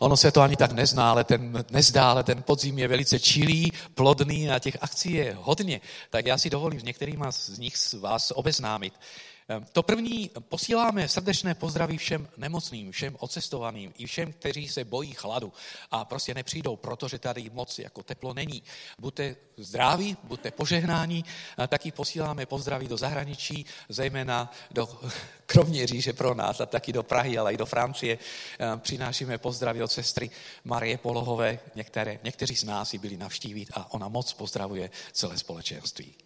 Ono se to ani tak nezdá, ale ten podzim je velice čilý, plodný a těch akcí je hodně. Tak já si dovolím s některýma z nich vás obeznámit. To první, posíláme srdečné pozdraví všem nemocným, všem odcestovaným i všem, kteří se bojí chladu a prostě nepřijdou, protože tady moc jako teplo není. Buďte zdraví, buďte požehnáni, taky posíláme pozdraví do zahraničí, zejména do Kroměříže pro nás a taky do Prahy, ale i do Francie. Přinášíme pozdraví od sestry Marie Polohové, někteří z nás ji byli navštívit a ona moc pozdravuje celé společenství.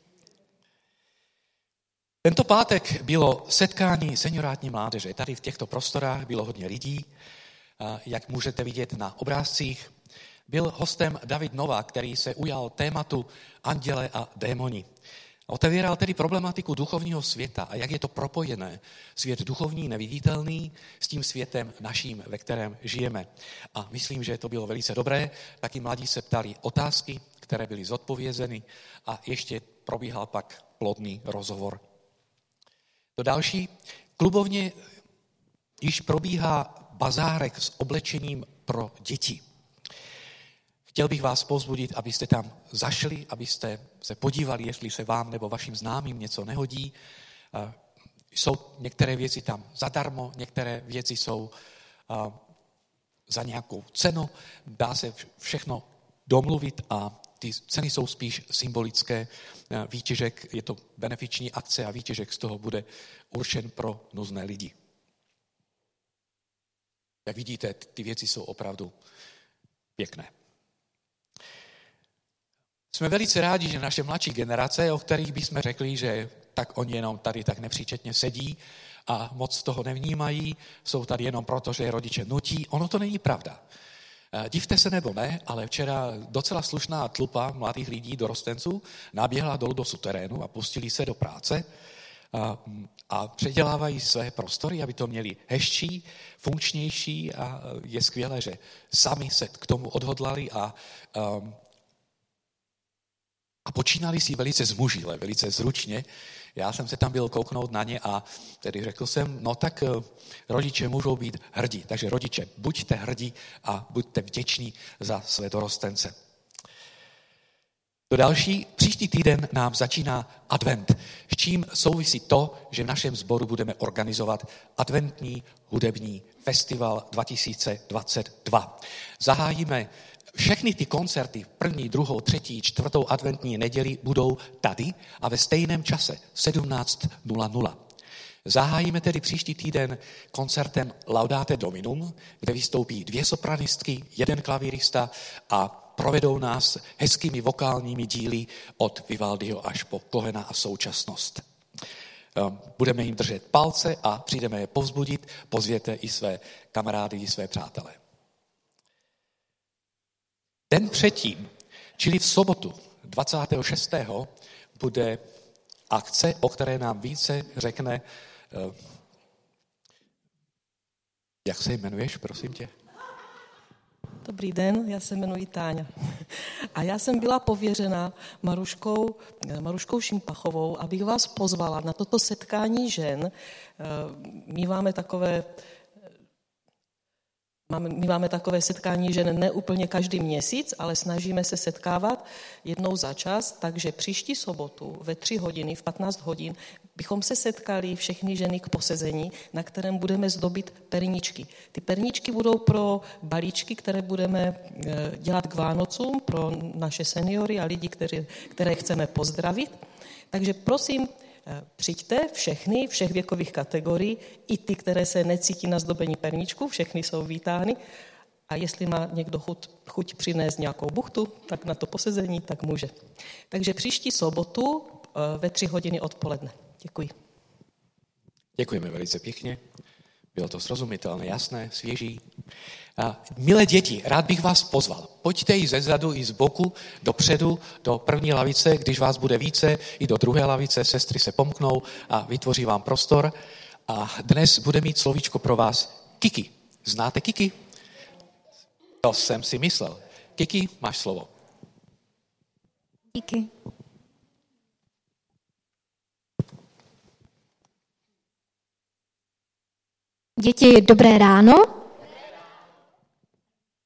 Tento pátek bylo setkání seniorátní mládeže. Tady v těchto prostorách bylo hodně lidí, jak můžete vidět na obrázcích. Byl hostem David Novák, který se ujal tématu anděle a démoni. Otevíral tedy problematiku duchovního světa a jak je to propojené. Svět duchovní, neviditelný, s tím světem naším, ve kterém žijeme. A myslím, že to bylo velice dobré. Taky mladí se ptali otázky, které byly zodpovězeny a ještě probíhal pak plodný rozhovor. To další, klubovně již probíhá bazárek s oblečením pro děti. Chtěl bych vás povzbudit, abyste tam zašli, abyste se podívali, jestli se vám nebo vašim známým něco nehodí. Jsou některé věci tam zadarmo, některé věci jsou za nějakou cenu. Dá se všechno domluvit a ty ceny jsou spíš symbolické. Výtěžek, je to benefiční akce a výtěžek z toho bude určen pro nuzné lidi. Jak vidíte, ty věci jsou opravdu pěkné. Jsme velice rádi, že naše mladší generace, o kterých bychom řekli, že tak oni jenom tady tak nepříčetně sedí a moc toho nevnímají, jsou tady jenom proto, že je rodiče nutí. Ono to není pravda. Divte se nebo ne, ale včera docela slušná tlupa mladých lidí, dorostenců, naběhla dolů do suterénu a pustili se do práce a předělávají své prostory, aby to měli hezčí, funkčnější a je skvělé, že sami se k tomu odhodlali a počínali si velice zmužile, velice zručně. Já jsem se tam byl kouknout na ně a tedy řekl jsem, no tak rodiče můžou být hrdí. Takže rodiče, buďte hrdí a buďte vděční za své dorostence. To další, příští týden nám začíná advent, s čím souvisí to, že v našem sboru budeme organizovat adventní hudební festival 2022. Zahájíme všechny ty koncerty v 1., 2., 3., 4. adventní neděli budou tady a ve stejném čase 17:00. Zahájíme tedy příští týden koncertem Laudate Dominum, kde vystoupí 2 sopranistky, 1 klavírista a provedou nás hezkými vokálními díly od Vivaldiho až po Kohena a současnost. Budeme jim držet palce a přijdeme je povzbudit, pozvěte i své kamarády, i své přátele. Den předtím, čili v sobotu 26. bude akce, o které nám více řekne, jak se jmenuješ, prosím tě? Dobrý den, já se jmenuji Táňa. A já jsem byla pověřena Maruškou Šimpachovou, abych vás pozvala na toto setkání žen. My máme takové setkání žen ne úplně každý měsíc, ale snažíme se setkávat jednou za čas, takže příští sobotu ve 3 hodiny, v 15 hodin bychom se setkali všechny ženy k posezení, na kterém budeme zdobit perničky. Ty perničky budou pro balíčky, které budeme dělat k Vánocům, pro naše seniory a lidi, které chceme pozdravit. Takže prosím, přijďte všechny, všech věkových kategorií, i ty, které se necítí na zdobení perničku, všechny jsou vítány. A jestli má někdo chuť přinést nějakou buchtu, tak na to posezení, tak může. Takže příští sobotu ve 3 hodiny odpoledne. Děkuji. Děkujeme velice pěkně. Bylo to srozumitelné, jasné, svěží. Milé děti, rád bych vás pozval. Pojďte i ze zadu, i z boku, dopředu, do první lavice, když vás bude více, i do druhé lavice, sestry se pomknou a vytvoří vám prostor. A dnes bude mít slovíčko pro vás Kiki. Znáte Kiki? To jsem si myslel. Kiki, máš slovo. Díky. Děti, dobré ráno.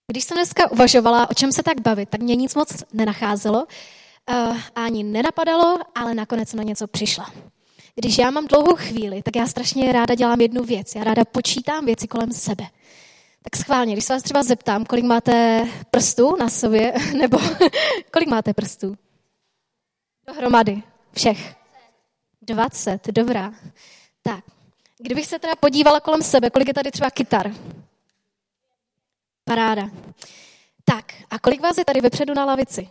Když jsem dneska uvažovala, o čem se tak bavit, tak mě nic moc nenacházelo, ani nenapadalo, ale nakonec jsem na něco přišla. Když já mám dlouhou chvíli, tak já strašně ráda dělám jednu věc. Já ráda počítám věci kolem sebe. Tak schválně, když se vás třeba zeptám, kolik máte prstů na sobě, nebo kolik máte prstů? Dohromady, všech. 20, dobrá. Tak, kdybych se teda podívala kolem sebe, kolik je tady třeba kytar? Paráda. Tak, a kolik vás je tady vepředu na lavici?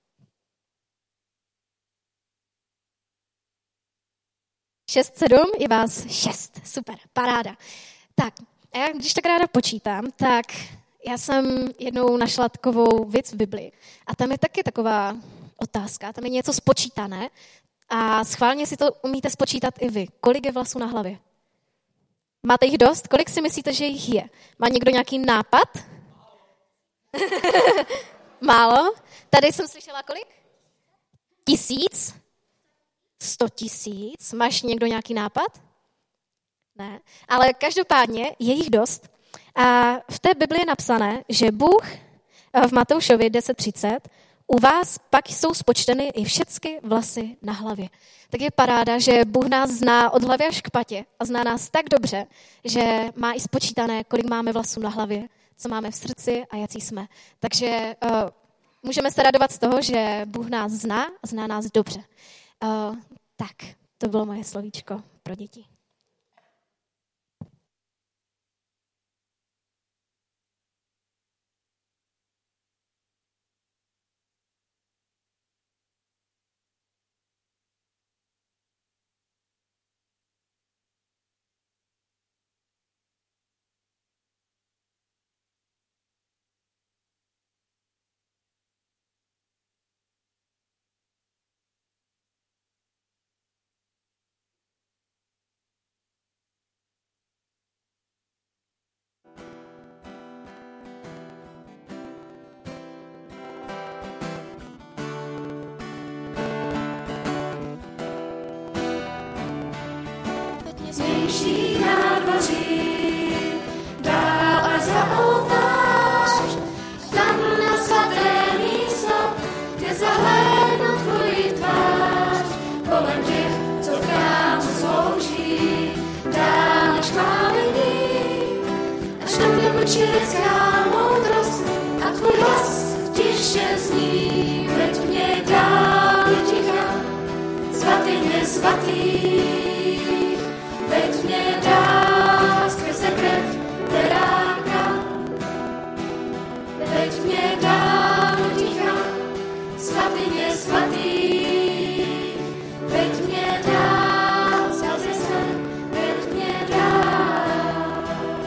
6, 7, je vás 6. Super, paráda. Tak, a já když tak ráda počítám, tak já jsem jednou našla takovou věc v Biblii. A tam je taky taková otázka, tam je něco spočítané. A schválně si to umíte spočítat i vy. Kolik je vlasů na hlavě? Máte jich dost? Kolik si myslíte, že jich je? Má někdo nějaký nápad? Málo? Tady jsem slyšela kolik? 1000? 100 000? Máš někdo nějaký nápad? Ne. Ale každopádně je jich dost. A v té Bibli je napsané, že Bůh v Matoušovi 10:30 u vás pak jsou spočteny i všechny vlasy na hlavě. Tak je paráda, že Bůh nás zná od hlavy až k patě a zná nás tak dobře, že má i spočítané, kolik máme vlasů na hlavě, co máme v srdci a jací jsme. Takže můžeme se radovat z toho, že Bůh nás zná a zná nás dobře. Tak, to bylo moje slovíčko pro děti. Znější nádvoří, dál až za oltář, tam na svaté místo, kde zahlédnu tvoji tvář, kolem těch, co v chrámu slouží, dál než chválení, až tam, kde mlčí lidská moudrost a tvůj hlas tiše zní, veď mě dál do ticha, svatyně svatý. Veď mě dál skrze krev beránka, veď mě dál do ticha, svatyně svatý. Veď mě dál skrze sen, veď mě dál.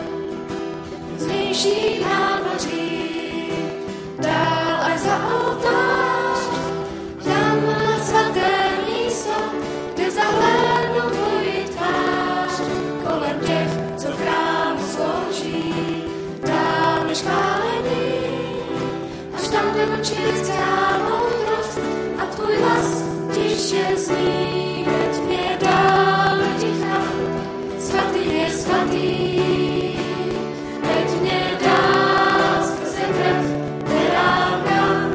Znější nádvoří, dál až za oltář, tam na svaté místo, kde zahlédnu tvoji tvář, kolem těch, co v chrámu slouží, dál než chválení, až tam, kde mlčí lidská moudrost a tvůj hlas tiše zní. Veď mě dál do ticha, svatý je svatý. Veď mě dál skrze krev beránka,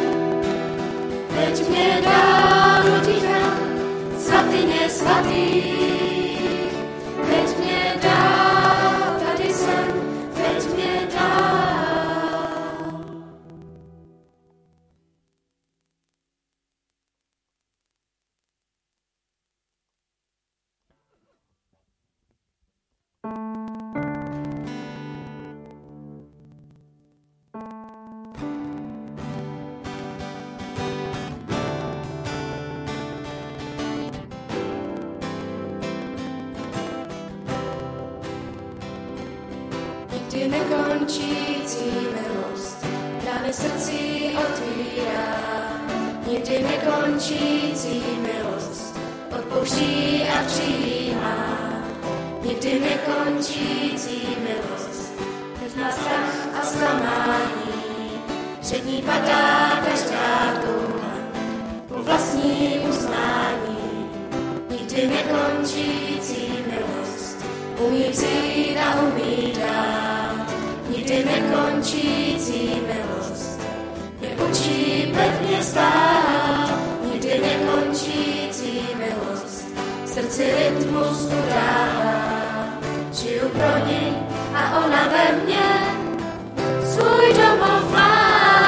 veď mě dál do ticha, svatyně svatý. Veď mě dál, tady jsem, veď mě dál. Nikdy nekončící milost, brány srdcí otvírá. Nikdy nekončící milost, odpouští a přijímá. Nikdy nekončící milost, nezná strach a zklamání. Před ní padá každá touha po vlastním uznání. Nikdy nekončící milost, umí vzít a umí dát. Nikdy nekončící si rytmus udává. Žiju pro ní a ona ve mně svůj domov má.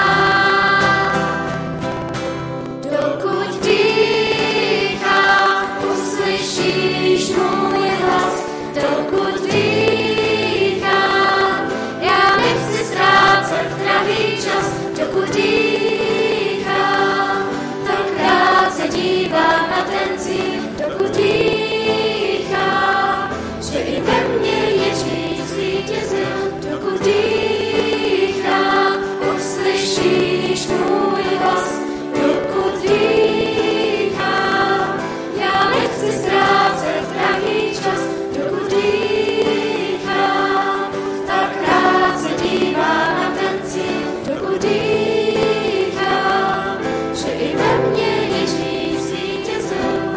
Dokud dýchám, uslyšíš můj hlas. Dokud dýchám, já nechci ztrácet drahý čas. Dokud dýchám, tak rád se dívám na ten cíl. Dokud dýchám, že i ve mně Ježíš zvítězil. Dokud dýchám, uslyšíš můj hlas. Dokud dýchám, já nechci ztrácet drahý čas. Dokud dýchám, tak rád se dívám na ten cíl. Dokud dýchám, že i ve mně Ježíš zvítězil.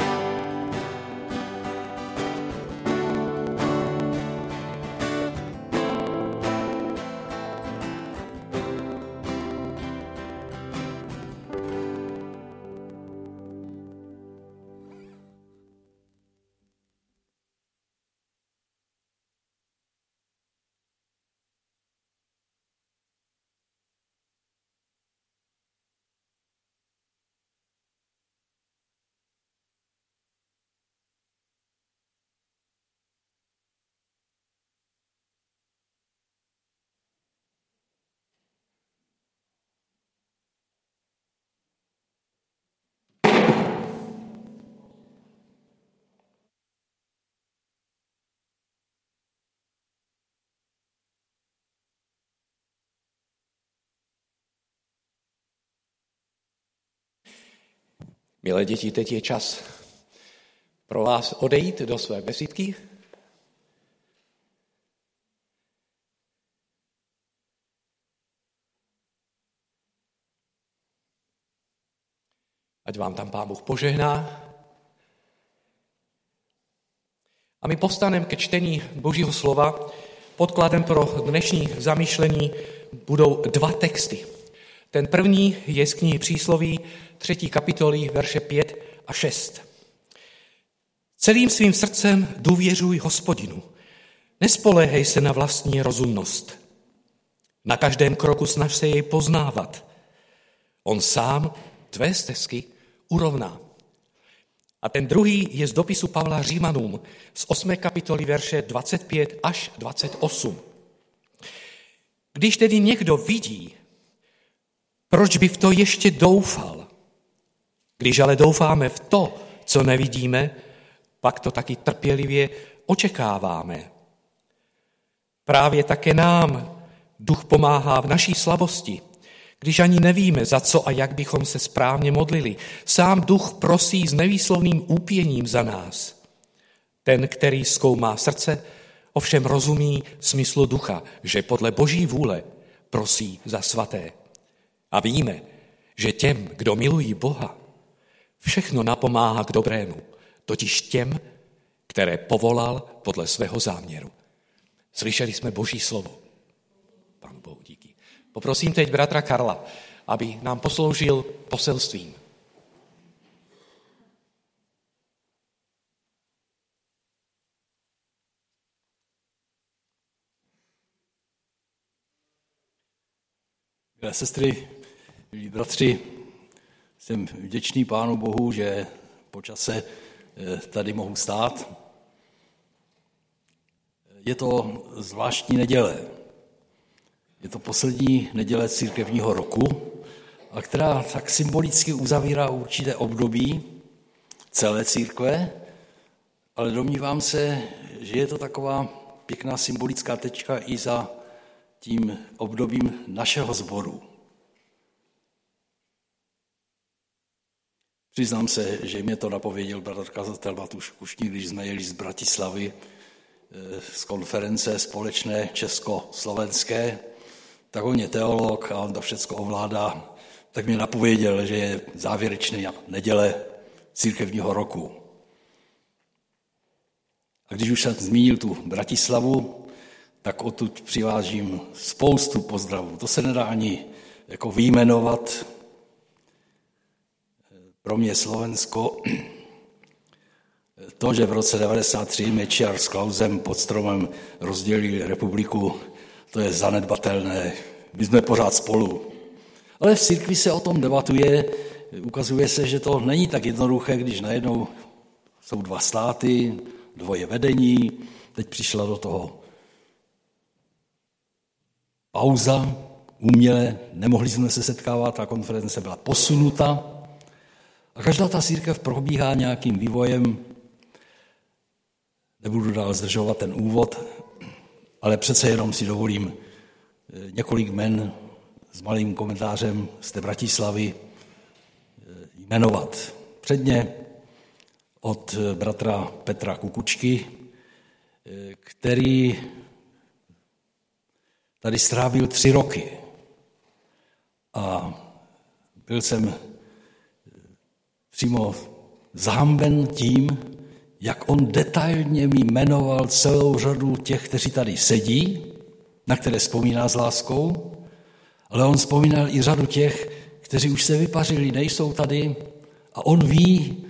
Milé děti, teď je čas pro vás odejít do své besídky. Ať vám tam Pán Bůh požehná. A my povstaneme ke čtení Božího slova. Podkladem pro dnešní zamýšlení budou 2 texty. Ten první je z knihy Přísloví 3. kapitoly, verše 5 a 6. Celým svým srdcem důvěřuj Hospodinu. Nespoléhej se na vlastní rozumnost. Na každém kroku snaž se jej poznávat. On sám tvé stezky urovná. A ten druhý je z dopisu Pavla Římanům z 8. kapitoly, verše 25 až 28. Když tedy někdo vidí, proč by v to ještě doufal? Když ale doufáme v to, co nevidíme, pak to taky trpělivě očekáváme. Právě také nám Duch pomáhá v naší slabosti, když ani nevíme, za co a jak bychom se správně modlili. Sám Duch prosí s nevýslovným úpěním za nás. Ten, který zkoumá srdce, ovšem rozumí smyslu Ducha, že podle Boží vůle prosí za svaté. A víme, že těm, kdo milují Boha, všechno napomáhá k dobrému, totiž těm, které povolal podle svého záměru. Slyšeli jsme Boží slovo. Pánu Bohu díky. Poprosím teď bratra Karla, aby nám posloužil poselstvím. Milé sestry, milí bratři, jsem vděčný Pánu Bohu, že po čase tady mohu stát. Je to zvláštní neděle. Je to poslední neděle církevního roku, a která tak symbolicky uzavírá určité období celé církve, ale domnívám se, že je to taková pěkná symbolická tečka i za tím obdobím našeho sboru. Přiznám se, že mě to napověděl bratr kazatel Matuš Kušník, když jsme jeli z Bratislavy z konference společné československé, tak on je teolog a on to všecko ovládá, tak mě napověděl, že je závěrečná neděle církevního roku. A když už jsem zmínil tu Bratislavu, tak odtud přivážím spoustu pozdravů. To se nedá ani jako vyjmenovat. Pro mě Slovensko To, že v roce 1993 Mečiar s Klausem pod stromem rozdělili republiku, to je zanedbatelné. My jsme pořád spolu. Ale v církvi se o tom debatuje, ukazuje se, že to není tak jednoduché, když najednou jsou dva státy, dvoje vedení, teď přišla do toho pauza, uměle, nemohli jsme se setkávat, ta konference byla posunuta a každá ta církev probíhá nějakým vývojem. Nebudu dál zdržovat ten úvod, ale přece jenom si dovolím několik jmen s malým komentářem z té Bratislavy jmenovat. Předně od bratra Petra Kukučky, který tady strávil 3 roky. A byl jsem přímo zahamben tím, jak on detailně mi jmenoval celou řadu těch, kteří tady sedí, na které vzpomíná s láskou, ale on vzpomínal i řadu těch, kteří už se vypařili, nejsou tady a on ví.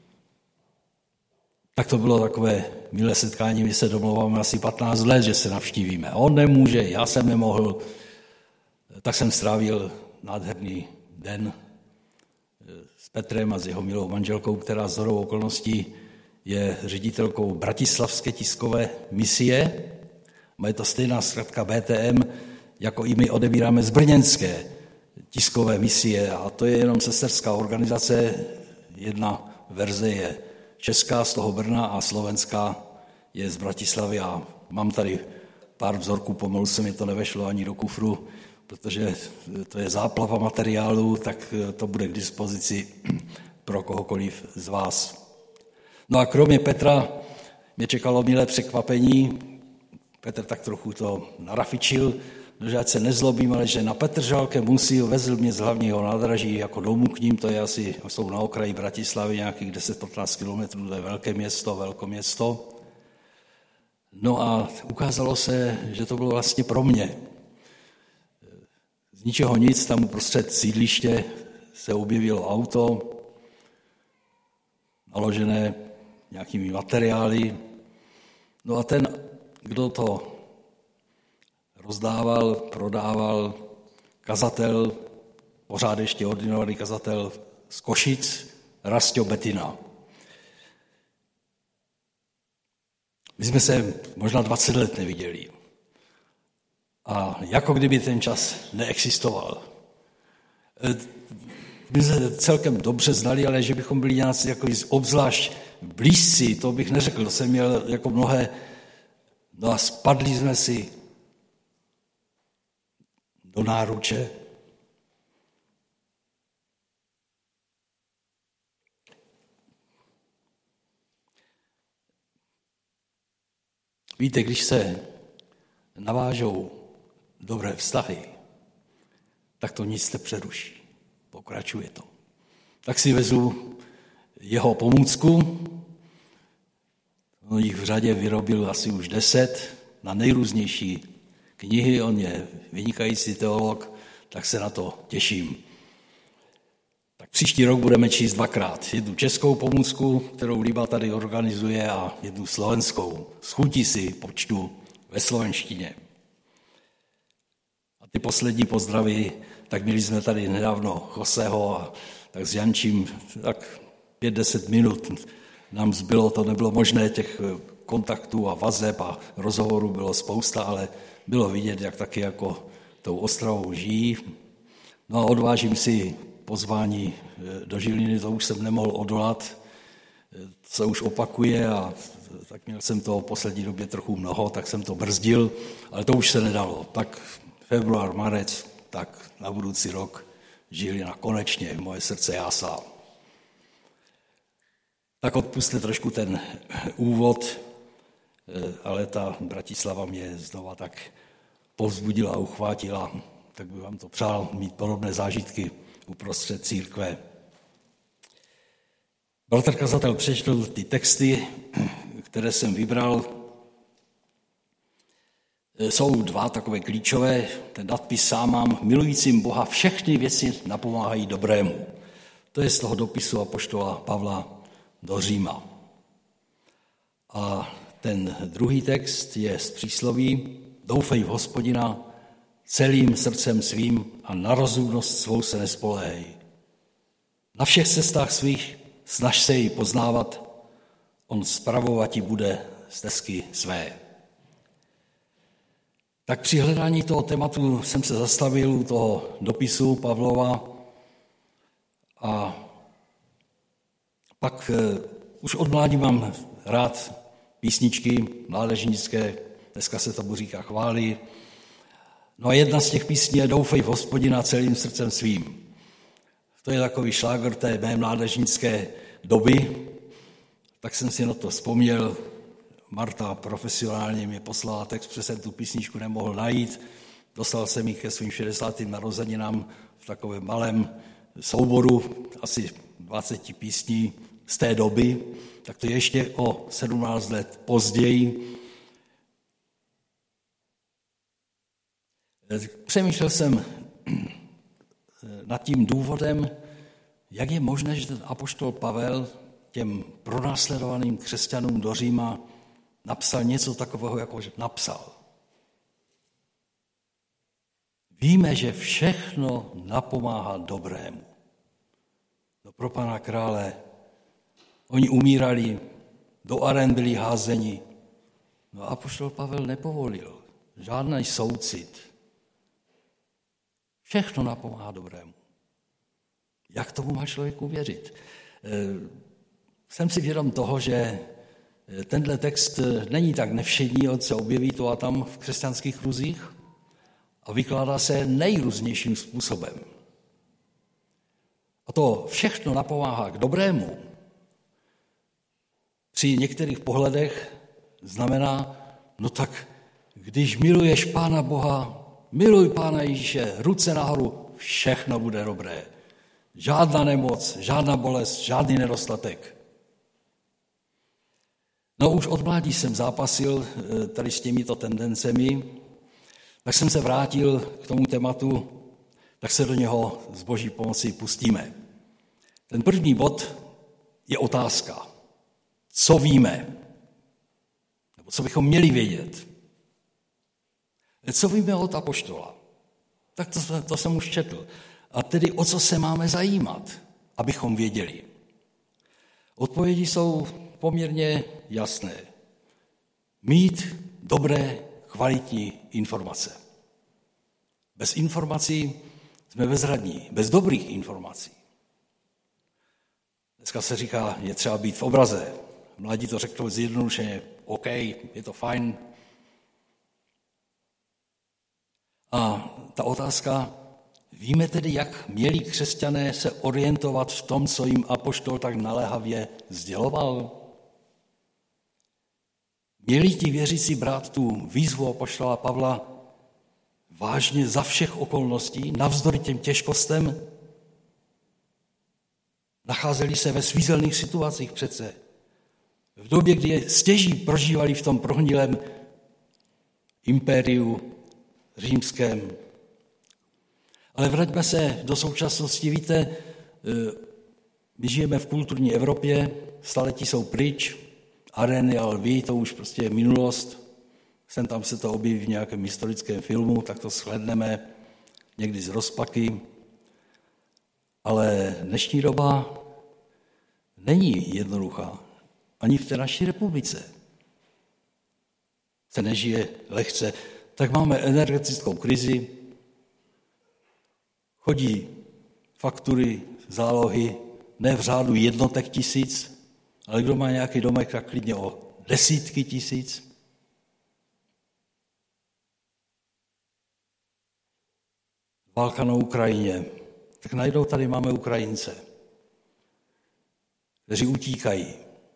Tak to bylo takové milé setkání, my se domlouváme asi 15 let, že se navštívíme. On nemůže, já jsem nemohl, tak jsem strávil nádherný den s Petrem a s jeho milou manželkou, která z shodou okolností je ředitelkou Bratislavské tiskové misie. Je to stejná zkratka BTM, jako i my odebíráme z brněnské tiskové misie. A to je jenom sesterská organizace. Jedna verze je česká z toho Brna a slovenská je z Bratislavy. A mám tady pár vzorků, pomalu se mi to nevešlo ani do kufru, protože to je záplava materiálu, tak to bude k dispozici pro kohokoliv z vás. No a kromě Petra mě čekalo milé překvapení. Petr tak trochu to narafičil, že ať se nezlobím, ale že na Petržalke musí vezl mě z hlavního nádraží jako domů k ním, to je asi, jsou na okraji Bratislavy, nějakých 10-15 kilometrů, to je velkoměsto. No a ukázalo se, že to bylo vlastně pro mě. Z ničeho nic, tam uprostřed sídliště se objevilo auto, naložené nějakými materiály. No a ten, kdo to rozdával, prodával, kazatel, pořád ještě ordinovaný kazatel z Košic, Rastio Betina. My jsme se možná 20 let neviděli. A jako kdyby ten čas neexistoval. My jsme celkem dobře znali, ale že bychom byli nějací jako obzvlášť blízcí, to bych neřekl. To jsem měl jako mnohé. No a spadli jsme si do náruče. Víte, když se navážou dobré vztahy, tak to nic nepřeruší. Pokračuje to. Tak si vezu jeho pomůcku. On jich v řadě vyrobil asi už 10 na nejrůznější knihy. On je vynikající teolog, tak se na to těším. Tak příští rok budeme číst 2krát. Jednu českou pomůcku, kterou Líba tady organizuje, a jednu slovenskou. S chutí si počtu ve slovenštině. A ty poslední pozdravy, tak měli jsme tady nedávno Joseho a tak s Jančím tak 5-10 minut nám zbylo, to nebylo možné, těch kontaktů a vazeb a rozhovorů bylo spousta, ale bylo vidět, jak taky jako tou Ostravou žijí. No a odvážím si pozvání do Žiliny, to už jsem nemohl odolat, se už opakuje a tak měl jsem to v poslední době trochu mnoho, tak jsem to brzdil, ale to už se nedalo. Tak február, marec, tak na budoucí rok Žilina konečně, moje srdce jásá. Tak odpusťte trošku ten úvod, ale ta Bratislava mě znova tak povzbudila a uchvátila, tak bych vám to přál mít podobné zážitky uprostřed církve. Bratr kazatel přečetl ty texty, které jsem vybral. Jsou 2 takové klíčové. Ten nadpis sám mám: milujícím Boha všechny věci napomáhají dobrému. To je z toho dopisu apoštola Pavla do Říma. A ten druhý text je z přísloví: doufej v Hospodina celým srdcem svým a na rozumnost svou se nespoléhej. Na všech cestách svých snaž se jej poznávat, on spravovati bude stezky své. Tak při hledání toho tématu jsem se zastavil u toho dopisu Pavlova a pak už od mládí mám rád písničky mládežnické, dneska se tomu říká chvály. No a jedna z těch písní je Doufej v Hospodina celým srdcem svým. To je takový šlágr té mé mládežnické doby, tak jsem si na to vzpomněl. Marta profesionálně mě poslala text, protože jsem tu písničku nemohl najít. Dostal jsem ji ke svým 60. narozeninám v takovém malém souboru, asi 20 písní z té doby, tak to je ještě o 17 let později. Přemýšlel jsem nad tím důvodem, jak je možné, že ten apoštol Pavel těm pronásledovaným křesťanům do Říma napsal něco takového, jako že napsal. Víme, že všechno napomáhá dobrému. No pro pana krále, oni umírali, do aren byli házeni. No apoštol Pavel nepovolil žádný soucit. Všechno napomáhá dobrému. Jak tomu má člověk uvěřit? Jsem si vědom toho, že tenhle text není tak nevšední, on se objeví tu a tam v křesťanských kruzích a vykládá se nejrůznějším způsobem. A to všechno napomáhá k dobrému. Při některých pohledech znamená, no tak když miluješ Pána Boha, miluj Pána Ježíše, ruce nahoru, všechno bude dobré. Žádná nemoc, žádná bolest, žádný nedostatek. No už od mládí jsem zápasil tady s těmito tendencemi, tak jsem se vrátil k tomu tématu, tak se do něho s Boží pomocí pustíme. Ten první bod je otázka. Co víme? Nebo co bychom měli vědět? Co víme od apoštola? Tak to jsem už četl. A tedy o co se máme zajímat, abychom věděli? Odpovědi jsou poměrně jasné. Mít dobré, kvalitní informace. Bez informací jsme bezradní, bez dobrých informací. Dneska se říká, je třeba být v obraze. Mladí to řeknou zjednodušeně, OK, je to fajn. A ta otázka, víme tedy, jak měli křesťané se orientovat v tom, co jim apoštol tak naléhavě sděloval? Měli ti věřící brát tu výzvu apoštola Pavla vážně za všech okolností, navzdory těm těžkostem? Nacházeli se ve svízelných situacích přece. V době, kdy je stěží prožívali v tom prohnilém impériu římském. Ale vraťme se do současnosti. Víte, my žijeme v kulturní Evropě, staletí jsou pryč, arény a lví, to už prostě je minulost. Sem tam se to objeví v nějakém historickém filmu, tak to shlédneme někdy z rozpaky. Ale dnešní doba není jednoduchá. Ani v té naší republice se nežije lehce. Tak máme energetickou krizi, chodí faktury, zálohy, ne v řádu jednotek tisíc, ale kdo má nějaký domek, tak klidně o desítky tisíc. Válka na Ukrajině. Tak najednou tady máme Ukrajince, kteří utíkají.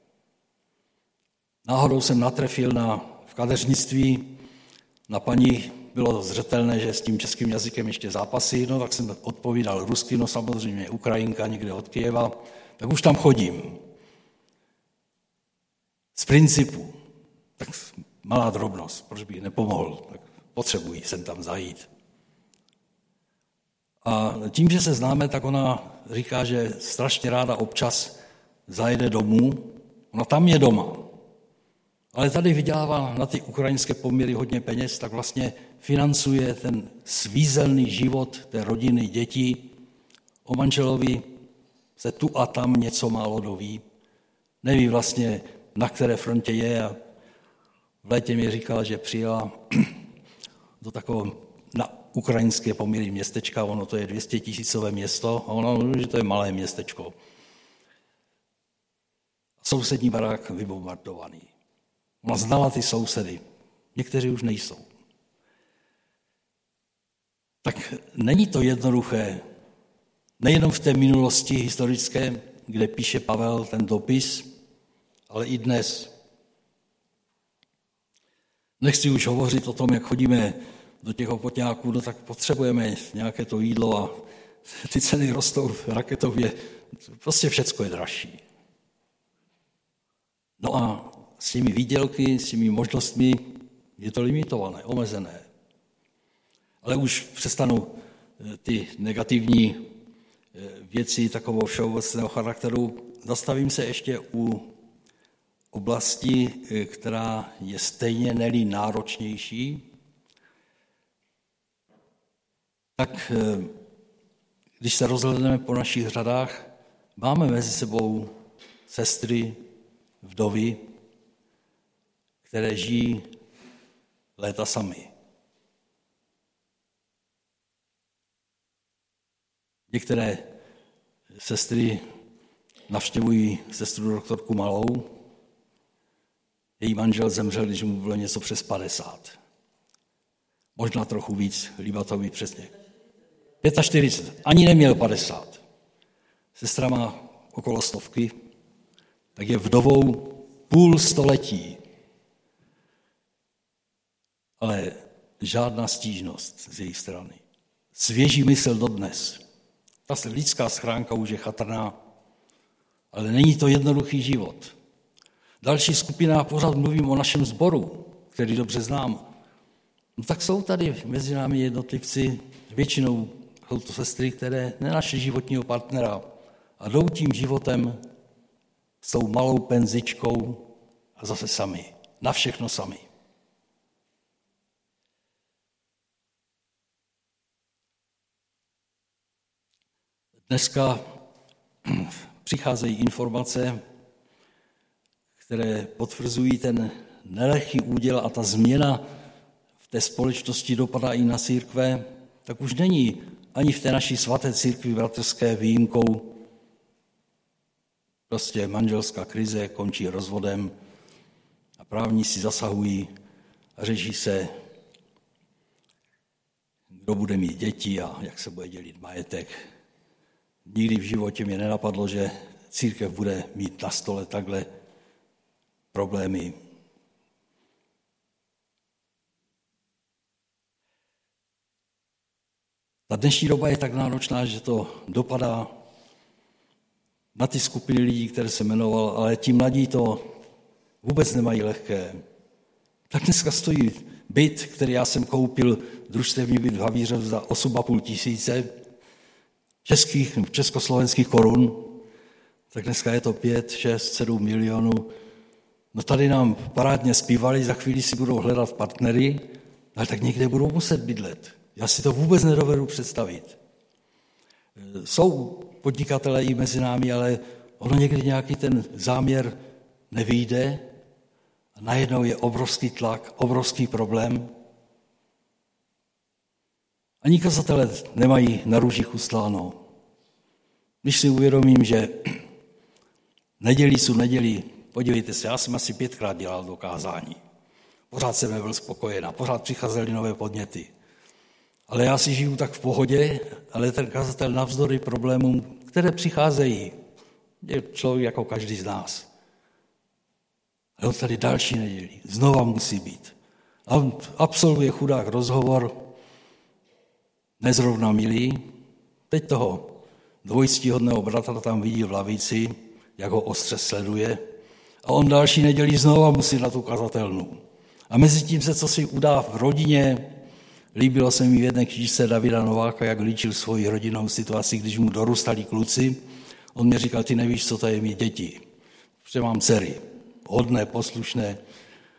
Náhodou jsem natrefil v kadeřnictví, na paní bylo zřetelné, že s tím českým jazykem ještě zápasí, no tak jsem odpovídal rusky, no samozřejmě Ukrajinka někde od Kyjeva, tak už tam chodím. Z principu. Tak malá drobnost, proč bych nepomohl, tak potřebuji sem tam zajít. A tím, že se známe, tak ona říká, že strašně ráda občas zajede domů, ona tam je doma. ale tady vydělává na ty ukrajinské poměry hodně peněz, tak vlastně financuje ten svízelný život té rodiny, dětí. O manželovi se tu a tam něco málo doví. Neví vlastně, na které frontě je, a v létě mi říkala, že přijela do takového na ukrajinské poměry městečka, ono to je 200 000 město, a ono, že to je malé městečko. Sousední barák vybombardovaný. Ona znala ty sousedy, někteří už nejsou. Tak není to jednoduché, nejenom v té minulosti historické, kde píše Pavel ten dopis, ale i dnes. Nechci už hovořit o tom, jak chodíme do těch obotňáků, no tak potřebujeme nějaké to jídlo a ty ceny rostou raketově, prostě všecko je dražší. No a s těmi výdělky, s těmi možnostmi je to limitované, omezené. Ale už přestanu ty negativní věci takového všeobecného charakteru. Zastavím se ještě u oblasti, která je stejně ne-li náročnější. Tak když se rozhlédneme po našich řadách, máme mezi sebou sestry, vdovy, které žijí léta sami. Některé sestry navštěvují sestru doktorku Malou. Její manžel zemřel, když mu bylo něco přes 50. Možná trochu víc, líbá to být přesně. 45, ani neměl 50. Sestra má okolo 100, tak je vdovou půl století. Ale žádná stížnost z její strany. Svěží mysl dodnes. Ta lidská schránka už je chatrná, ale není to jednoduchý život. Další skupina, pořád mluvím o našem sboru, který dobře znám. No tak jsou tady mezi námi jednotlivci, většinou jsou to sestry, které nenašly životního partnera a jdou tím životem s tou malou penzičkou a zase sami. Na všechno sami. Dneska přicházejí informace, které potvrzují ten nelehký úděl a ta změna v té společnosti dopadá i na církve, tak už není ani v té naší svaté církvi bratrské výjimkou. Prostě manželská krize končí rozvodem a právníci zasahují a řeší se, kdo bude mít děti a jak se bude dělit majetek. Nikdy v životě mě nenapadlo, že církev bude mít na stole takhle problémy. Ta dnešní doba je tak náročná, že to dopadá na ty skupiny lidí, které se jmenoval, ale ti mladí to vůbec nemají lehké. Tak dneska stojí byt, který já jsem koupil, družstevní byt v Havířov za 8,5 tisíce československých korun, tak dneska je to 5, 6, 7 milionů. No tady nám parádně zpívali, za chvíli si budou hledat partnery, ale tak někde budou muset bydlet. Já si to vůbec nedovedu představit. Jsou podnikatelé i mezi námi, ale ono někdy nějaký ten záměr nevyjde a najednou je obrovský tlak, obrovský problém. Ani kazatelé nemají na růžích ustláno. Když si uvědomím, že neděli, podívejte se, já jsem asi 5krát dělal do kázání. Pořád jsem nebyl spokojená, pořád přicházely nové podněty. Ale já si žiju tak v pohodě, ale ten kazatel navzdory problémům, které přicházejí, je člověk jako každý z nás. Ale on tady další neděli, znova musí být. A on absolvuje chudák rozhovor, nezrovna milý, teď toho dvojctíhodného bratra tam vidí v lavici, jak ho ostře sleduje, a on další neděli znova musí na tu kazatelnu. A mezi tím se co si udá v rodině. Líbilo se mi v jedné knížce Davida Nováka, jak líčil svoji rodinnou situaci, když mu dorůstali kluci. On mi říkal, ty nevíš, co to je mít děti. Protože mám dcery, hodné, poslušné,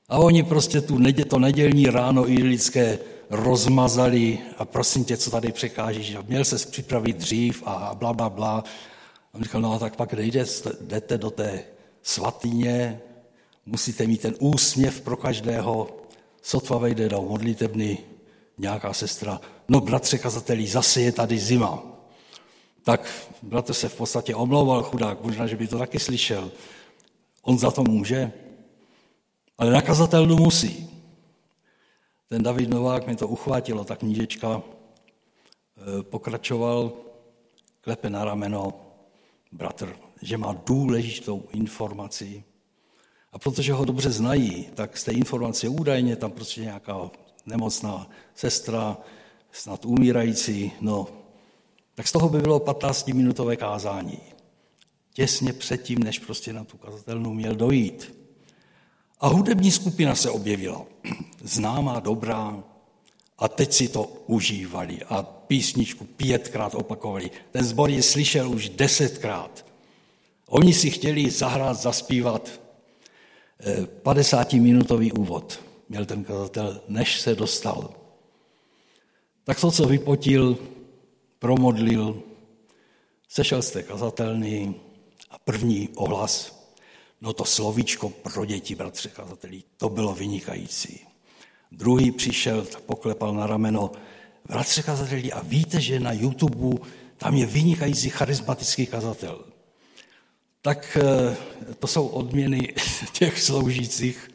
A oni prostě to nedělní ráno idylické rozmazali a prosím tě, co tady překážíš, měl ses připravit dřív a bla, bla, bla. A on říkal, no a tak pak jdete do té svatyně, musíte mít ten úsměv pro každého, sotva vejde do modlitebny nějaká sestra, no bratře kazatelí, zase je tady zima. Tak bratr se v podstatě omlouval, chudák, možná, že by to taky slyšel. On za to může, ale na kazatelnu musí. Ten David Novák, mě to uchvátilo, ta knížečka, pokračoval, klepe na rameno bratr, že má důležitou informaci. A protože ho dobře znají, tak z té informace údajně tam prostě nějaká nemocná sestra, snad umírající, no, tak z toho by bylo 15minutové kázání. Těsně předtím, než prostě na tu kazatelnu měl dojít. A hudební skupina se objevila. Známá, dobrá. A teď si to užívali. A písničku 5krát opakovali. Ten sbor ji slyšel už 10krát. Oni si chtěli zahrát, zaspívat 50minutový úvod. Měl ten kazatel, než se dostal. Tak to, co vypotil, promodlil, sešel z té kazatelny a první ohlas, no to slovíčko pro děti, bratře kazatelí, to bylo vynikající. Druhý přišel, tak poklepal na rameno, bratře kazatelí, a víte, že na YouTube tam je vynikající charismatický kazatel. Tak to jsou odměny těch sloužících.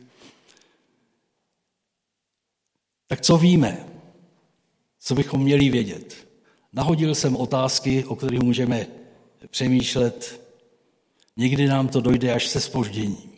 Tak co víme? Co bychom měli vědět? Nahodil jsem otázky, o kterých můžeme přemýšlet. Někdy nám to dojde až se zpožděním.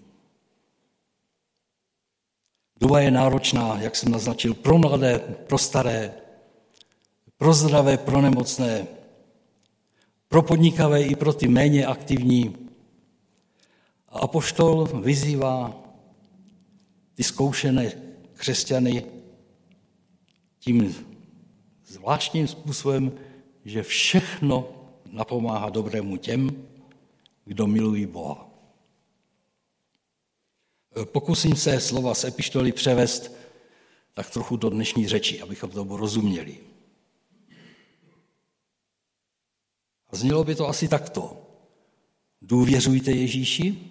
Doba je náročná, jak jsem naznačil, pro mladé, pro staré, pro zdravé, pro nemocné, pro podnikavé i pro ty méně aktivní. A apoštol vyzývá ty zkoušené křesťany tím zvláštním způsobem, že všechno napomáhá dobrému těm, kdo milují Boha. Pokusím se slova z epištoly převést tak trochu do dnešní řeči, abychom tomu rozuměli. A znělo by to asi takto. Důvěřujte Ježíši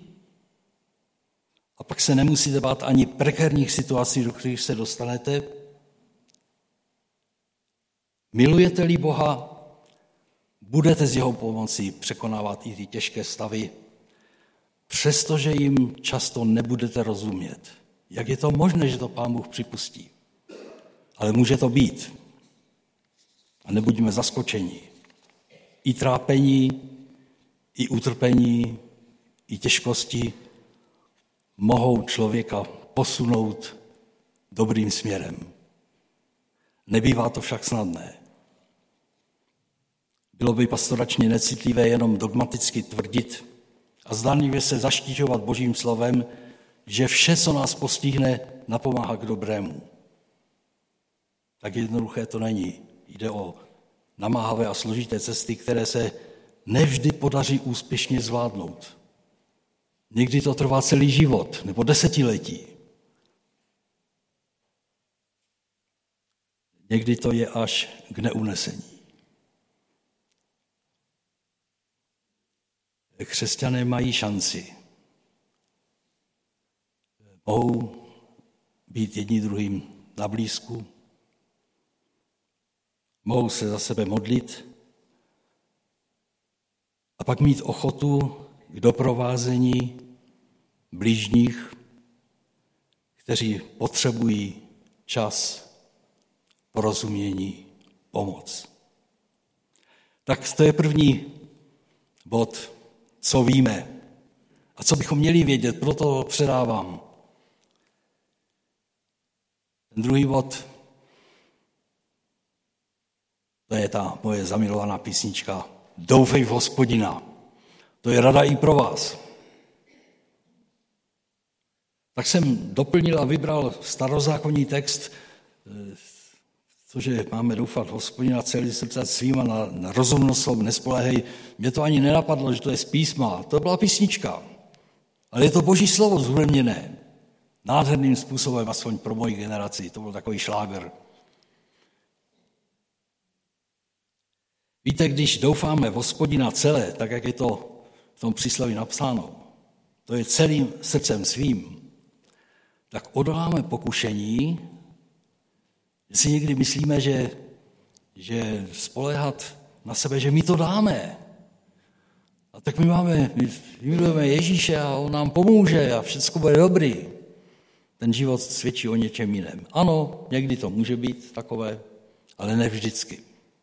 a pak se nemusíte bát ani prekérních situací, do kterých se dostanete. Milujete-li Boha, budete s jeho pomocí překonávat i ty těžké stavy, přestože jim často nebudete rozumět. Jak je to možné, že to Pán Bůh připustí? Ale může to být. A nebuďme zaskočeni. I trápení, i utrpení, i těžkosti mohou člověka posunout dobrým směrem. Nebývá to však snadné. Bylo by pastoračně necitlivé jenom dogmaticky tvrdit a zdánlivě se zaštiťovat Božím slovem, že vše, co nás postihne, napomáhá k dobrému. Tak jednoduché to není. Jde o namáhavé a složité cesty, které se nevždy podaří úspěšně zvládnout. Někdy to trvá celý život nebo desetiletí. Někdy to je až k neunesení. Křesťané mají šanci. Mohou být jedni druhým na blízku, mohou se za sebe modlit a pak mít ochotu k doprovázení blížních, kteří potřebují čas, porozumění, pomoc. Tak to je první bod, co víme a co bychom měli vědět, proto předávám. Ten druhý bod, to je ta moje zamilovaná písnička Doufej v Hospodina. To je rada i pro vás. Tak jsem doplnil a vybral starozákonní text, cože máme doufat v Hospodina celý srdce svýma, na rozumnost slov nespoléhej. Mě to ani nenapadlo, že to je z písma. To byla písnička. Ale je to Boží slovo zhudebněné. nádherným způsobem, aspoň pro moji generaci. To byl takový šláger. Víte, když doufáme v Hospodina celé, tak jak je to v tom přísloví napsáno, to je celým srdcem svým, tak odoláme pokušení, že si někdy myslíme, že spoléhat na sebe, že my to dáme. A tak my milujeme Ježíše a on nám pomůže a všechno bude dobrý. Ten život svědčí o něčem jiném. Ano, někdy to může být takové, ale ne vždycky.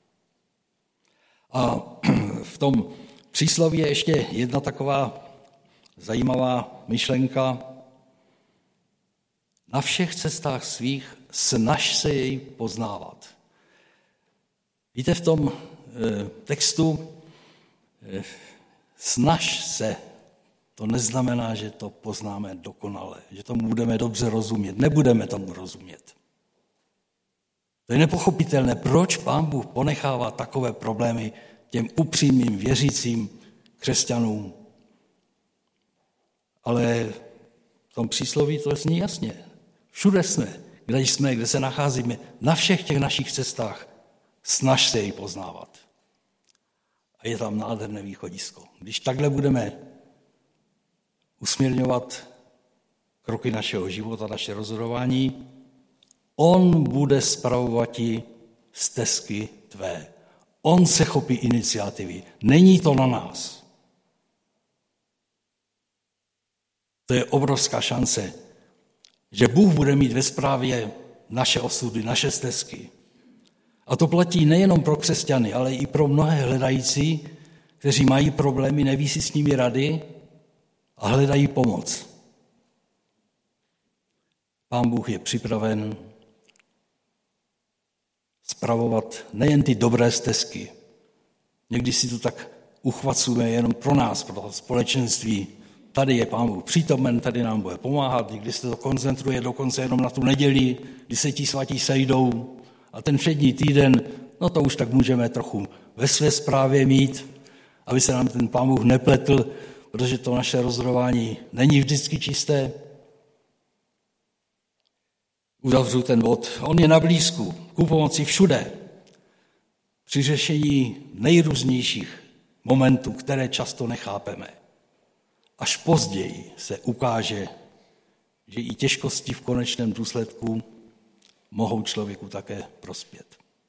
A v tom přísloví je ještě jedna taková zajímavá myšlenka. Na všech cestách svých snaž se jej poznávat. Víte, v tom textu snaž se, to neznamená, že to poznáme dokonale, že tomu budeme dobře rozumět. Nebudeme tomu rozumět. To je nepochopitelné, proč Pán Bůh ponechává takové problémy těm upřímným, věřícím křesťanům. Ale v tom přísloví to zní jasně. Všude jsme, kde se nacházíme, na všech těch našich cestách, snaž se jej poznávat. A je tam nádherné východisko. Když takhle budeme usměrňovat kroky našeho života, naše rozhodování, on bude spravovat stezky tvé. On se chopí iniciativy. Není to na nás. To je obrovská šance, že Bůh bude mít ve správě naše osudy, naše stezky. A to platí nejenom pro křesťany, ale i pro mnohé hledající, kteří mají problémy, neví si s nimi rady a hledají pomoc. Pán Bůh je připraven spravovat nejen ty dobré stezky. Někdy si to tak uchvacujeme jenom pro nás, pro to společenství. Tady je Pán Bůh přítomen, tady nám bude pomáhat, někdy se to koncentruje dokonce jenom na tu neděli, kdy se ti svatí sejdou. A ten všední týden, no to už tak můžeme trochu ve své správě mít, aby se nám ten Pán Bůh nepletl, protože to naše rozhodování není vždycky čisté. Uzavřu ten bod. On je na blízku, ku pomoci všude. Při řešení nejrůznějších momentů, které často nechápeme. Až později se ukáže, že i těžkosti v konečném důsledku mohou člověku také prospět.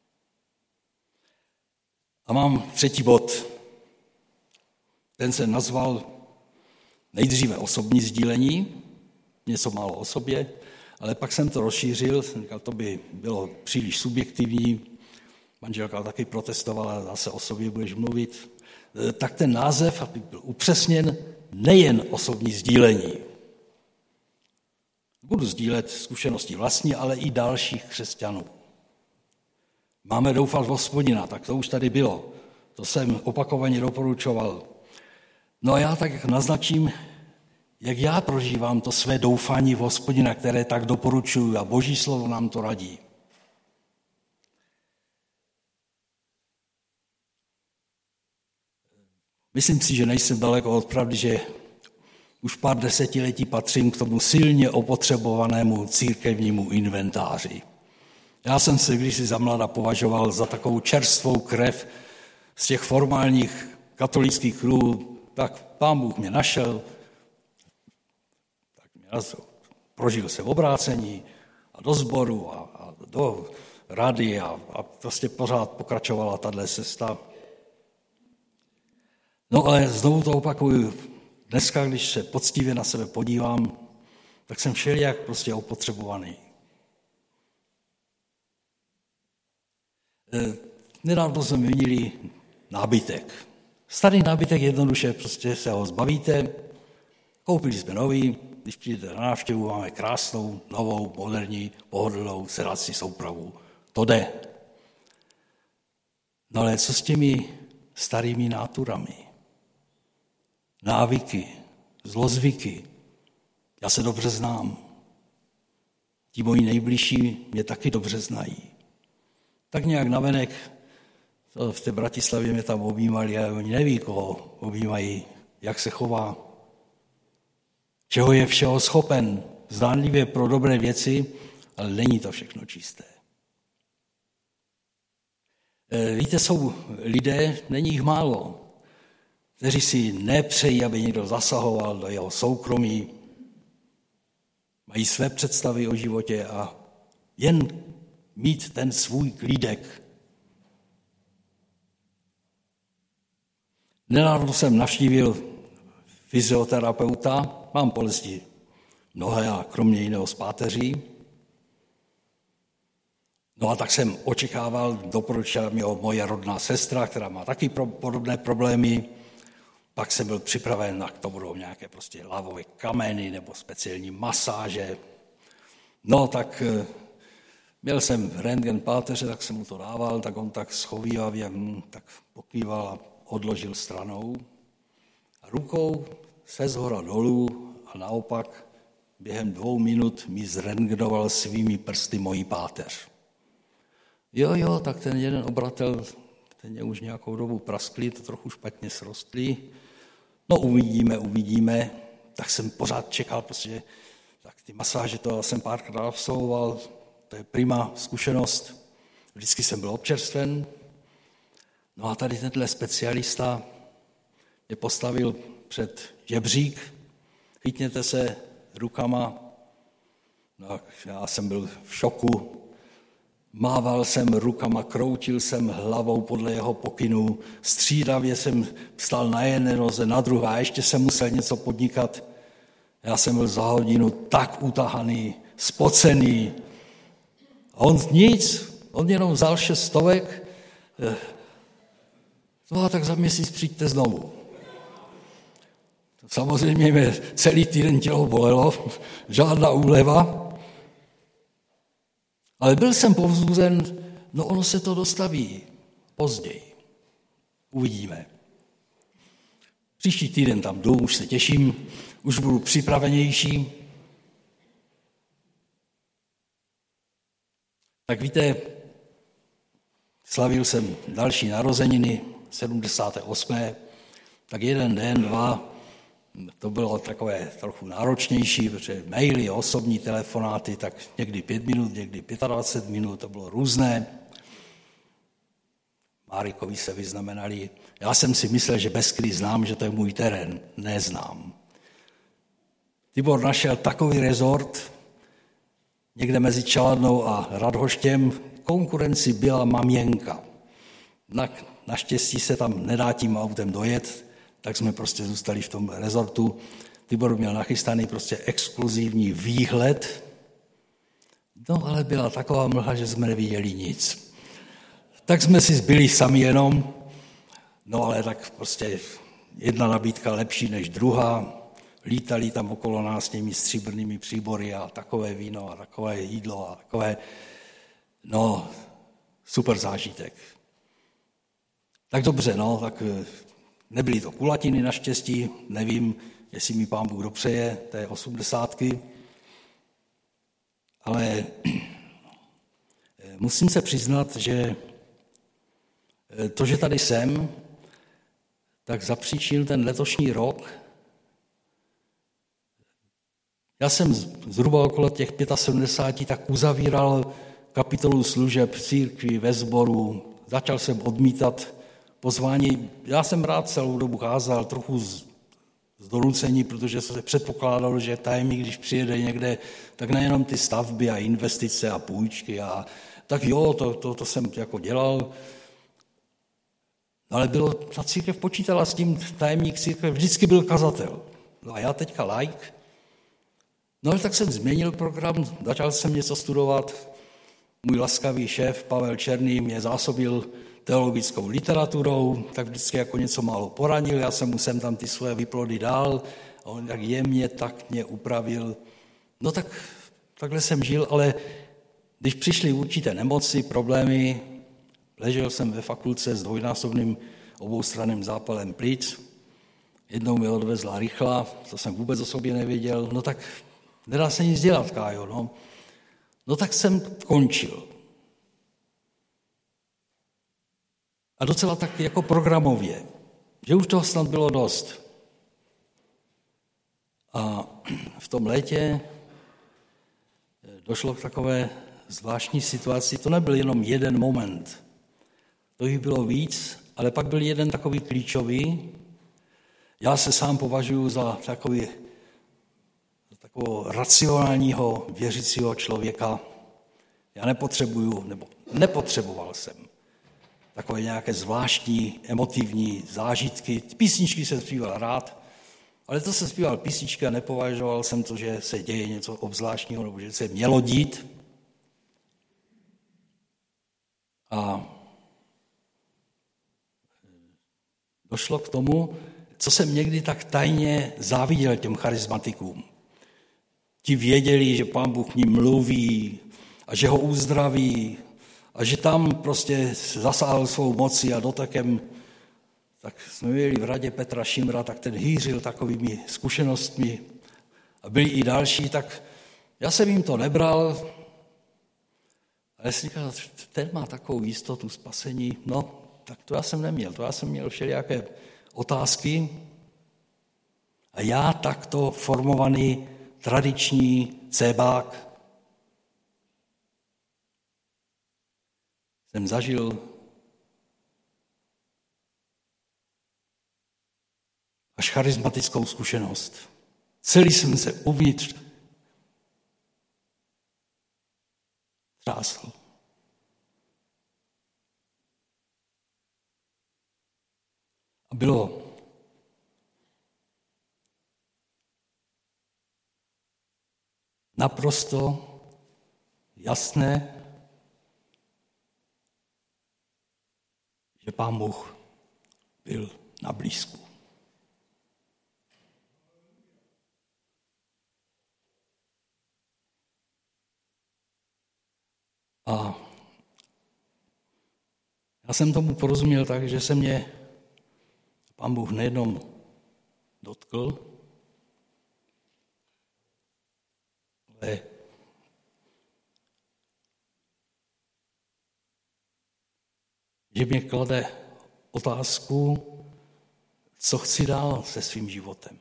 A mám třetí bod. Ten se nazval nejdříve osobní sdílení, něco málo o sobě, ale pak jsem to rozšířil, jsem říkal, to by bylo příliš subjektivní, manželka taky protestovala, zase o sobě budeš mluvit. Tak ten název, aby byl upřesněn, nejen osobní sdílení. Budu sdílet zkušenosti vlastní, ale i dalších křesťanů. Máme doufat v Hospodina, tak to už tady bylo. To jsem opakovaně doporučoval. No a já tak naznačím, jak já prožívám to své doufání v Hospodina, které tak doporučuji a Boží slovo nám to radí. Myslím si, že nejsem daleko od pravdy, že už pár desetiletí patřím k tomu silně opotřebovanému církevnímu inventáři. Já jsem se kdysi za mlada považoval za takovou čerstvou krev z těch formálních katolických kruhů, tak Pán Bůh mě našel, prožil se v obrácení a do sboru a do rady a prostě pořád pokračovala tato cesta. No ale znovu to opakuju, dneska, když se poctivě na sebe podívám, tak jsem všelijak prostě opotřebovaný. Nedávno jsme vyměnili nábytek. Starý nábytek jednoduše, prostě se ho zbavíte, koupili jsme nový, když přijdete na návštěvu, máme krásnou, novou, moderní, pohodlnou sedací soupravu. To jde. No ale co s těmi starými náturami? Návyky, zlozvyky. Já se dobře znám. Ti moji nejbližší mě taky dobře znají. Tak nějak navenek v té Bratislavě mě tam objímali a oni neví, koho objímají, jak se chová, čeho je všeho schopen, zdánlivě pro dobré věci, ale není to všechno čisté. Víte, jsou lidé, není jich málo, kteří si nepřejí, aby někdo zasahoval do jeho soukromí, mají své představy o životě a jen mít ten svůj klídek. Nedávno jsem navštívil fyzioterapeuta, mám bolesti nohy a kromě jiného z páteří. No a tak jsem očekával, doporučila mi ho moje rodná sestra, která má taky podobné problémy. Pak jsem byl připraven, jak to budou nějaké prostě lavové kameny nebo speciální masáže. No tak měl jsem rentgen páteře, tak jsem mu to dával, tak on tak schovívavě tak pokýval a odložil stranou. A rukou se zhora dolů a naopak během 2 minut mi zrentgenoval svými prsty mojí páteř. Jo, tak ten jeden obratel, ten je už nějakou dobu prasklý, to trochu špatně srostlý. No uvidíme. Tak jsem pořád čekal, protože tak ty masáže to jsem párkrát absolvoval, to je prima zkušenost. Vždycky jsem byl občerstven. No a tady tenhle specialista mě postavil před žebřík, chytněte se rukama. No, já jsem byl v šoku. Mával jsem rukama, kroutil jsem hlavou podle jeho pokynů, střídavě jsem vstal na jedné noze, na druhé a ještě jsem musel něco podnikat. Já jsem byl za hodinu tak utahaný, spocený. On nic, on jenom vzal 600. No a tak za měsíc přijďte znovu. Samozřejmě mě celý týden tělo bolelo, žádná úleva. Ale byl jsem povzbuzen, no ono se to dostaví později. Uvidíme. Příští týden tam jdu, už se těším, už budu připravenější. Tak víte, slavil jsem další narozeniny, 78. Tak 1 den, 2, to bylo takové trochu náročnější, protože maily, osobní telefonáty, tak někdy 5 minut, někdy 25 minut, to bylo různé. Márikovi se vyznamenali. Já jsem si myslel, že Beskry znám, že to je můj terén. Neznám. Tibor našel takový rezort, někde mezi Čaladnou a Radhoštěm, konkurenci byla Maměnka. Naštěstí se tam nedá tím autem dojet, tak jsme prostě zůstali v tom rezortu. Tibor měl nachystaný prostě exkluzivní výhled, no ale byla taková mlha, že jsme neviděli nic. Tak jsme si zbyli sami jenom, no ale tak prostě jedna nabídka lepší než druhá, lítali tam okolo nás těmi stříbrnými příbory a takové víno a takové jídlo a takové, no super zážitek. Tak dobře, no, tak nebyly to kulatiny naštěstí, nevím, jestli mi Pán Bůh dopřeje, to je 80. Ale musím se přiznat, že to, že tady jsem, tak zapříčinil ten letošní rok. Já jsem zhruba okolo těch 75, tak uzavíral kapitolu služeb v církvi, ve sboru, začal jsem odmítat pozvání. Já jsem rád celou dobu kázal, trochu z donucení, protože se předpokládalo, že tajemník, když přijede někde, tak nejenom ty stavby a investice a půjčky a tak jo, to jsem jako dělal. Ale ta církev počítala s tím, tajemník církev vždycky byl kazatel. No a já teďka laik. No ale tak jsem změnil program, začal jsem něco studovat. Můj laskavý šéf Pavel Černý mě zásobil teologickou literaturou, tak vždycky jako něco málo poradil, já jsem mu sem tam ty své výplody dal a on tak jemně, taktně upravil. No tak takhle jsem žil, ale když přišly určité nemoci, problémy, ležel jsem ve fakultce s dvojnásobným oboustranným zápalem plic, jednou mě odvezla rychla, to jsem vůbec o sobě nevěděl, no tak nedá se nic dělat, Kájo, no. No tak jsem končil. A docela tak jako programově, že už toho snad bylo dost. A v tom létě došlo k takové zvláštní situaci. To nebyl jenom jeden moment. To jich bylo víc, ale pak byl jeden takový klíčový. Já se sám považuji za takového racionálního věřícího člověka. Já nepotřeboval jsem takové nějaké zvláštní emotivní zážitky. Písničky jsem zpíval rád, ale to jsem zpíval písničky a nepovažoval jsem to, že se děje něco obzvláštního, nebo že se mělo dít. A došlo k tomu, co jsem někdy tak tajně záviděl těm charismatikům. Ti věděli, že Pán Bůh k ním mluví a že ho uzdraví a že tam prostě zasáhl svou mocí a dotekem. Tak jsme měli v radě Petra Šimra, tak ten hýřil takovými zkušenostmi a byli i další, tak já jsem jim to nebral, ale jsem říkal, ten má takovou jistotu spasení, no, tak to já jsem neměl, to já jsem měl všelijaké otázky a já takto formovaný tradiční cébák jsem zažil až charismatickou zkušenost. Celý jsem se uvnitř třásl. A bylo naprosto jasné, že Pán Bůh byl na blízku. A já jsem tomu porozuměl tak, že se mě Pán Bůh nejenom dotkl, ale že mě klade otázku, co chci dál se svým životem.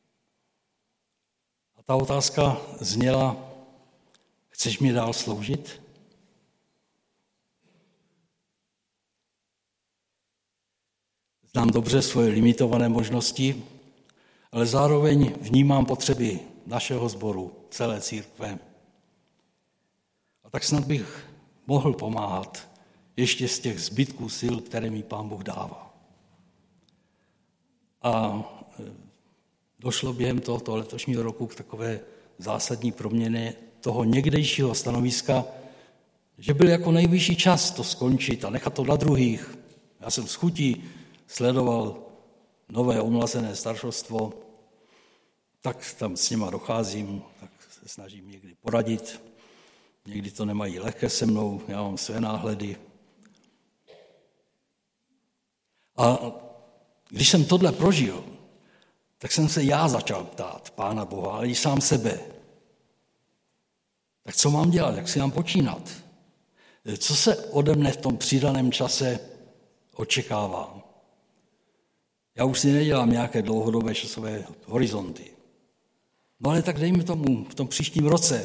A ta otázka zněla, chceš mě dál sloužit? Znám dobře svoje limitované možnosti, ale zároveň vnímám potřeby našeho sboru, celé církve. A tak snad bych mohl pomáhat ještě z těch zbytků sil, které mi Pán Bůh dává. A došlo během tohoto letošního roku k takové zásadní proměně toho někdejšího stanoviska, že byl jako nejvyšší čas to skončit a nechat to na druhých. Já jsem s chutí sledoval nové omlazené staršovstvo, tak tam s nima docházím, tak se snažím někdy poradit. Někdy to nemají lehké se mnou, já mám své náhledy. A když jsem tohle prožil, tak jsem se já začal ptát Pána Boha, ale i sám sebe. Tak co mám dělat, jak si mám počínat? Co se ode mne v tom přidaném čase očekává? Já už si nedělám nějaké dlouhodobé časové horizonty. No ale tak dejme tomu v tom příštím roce.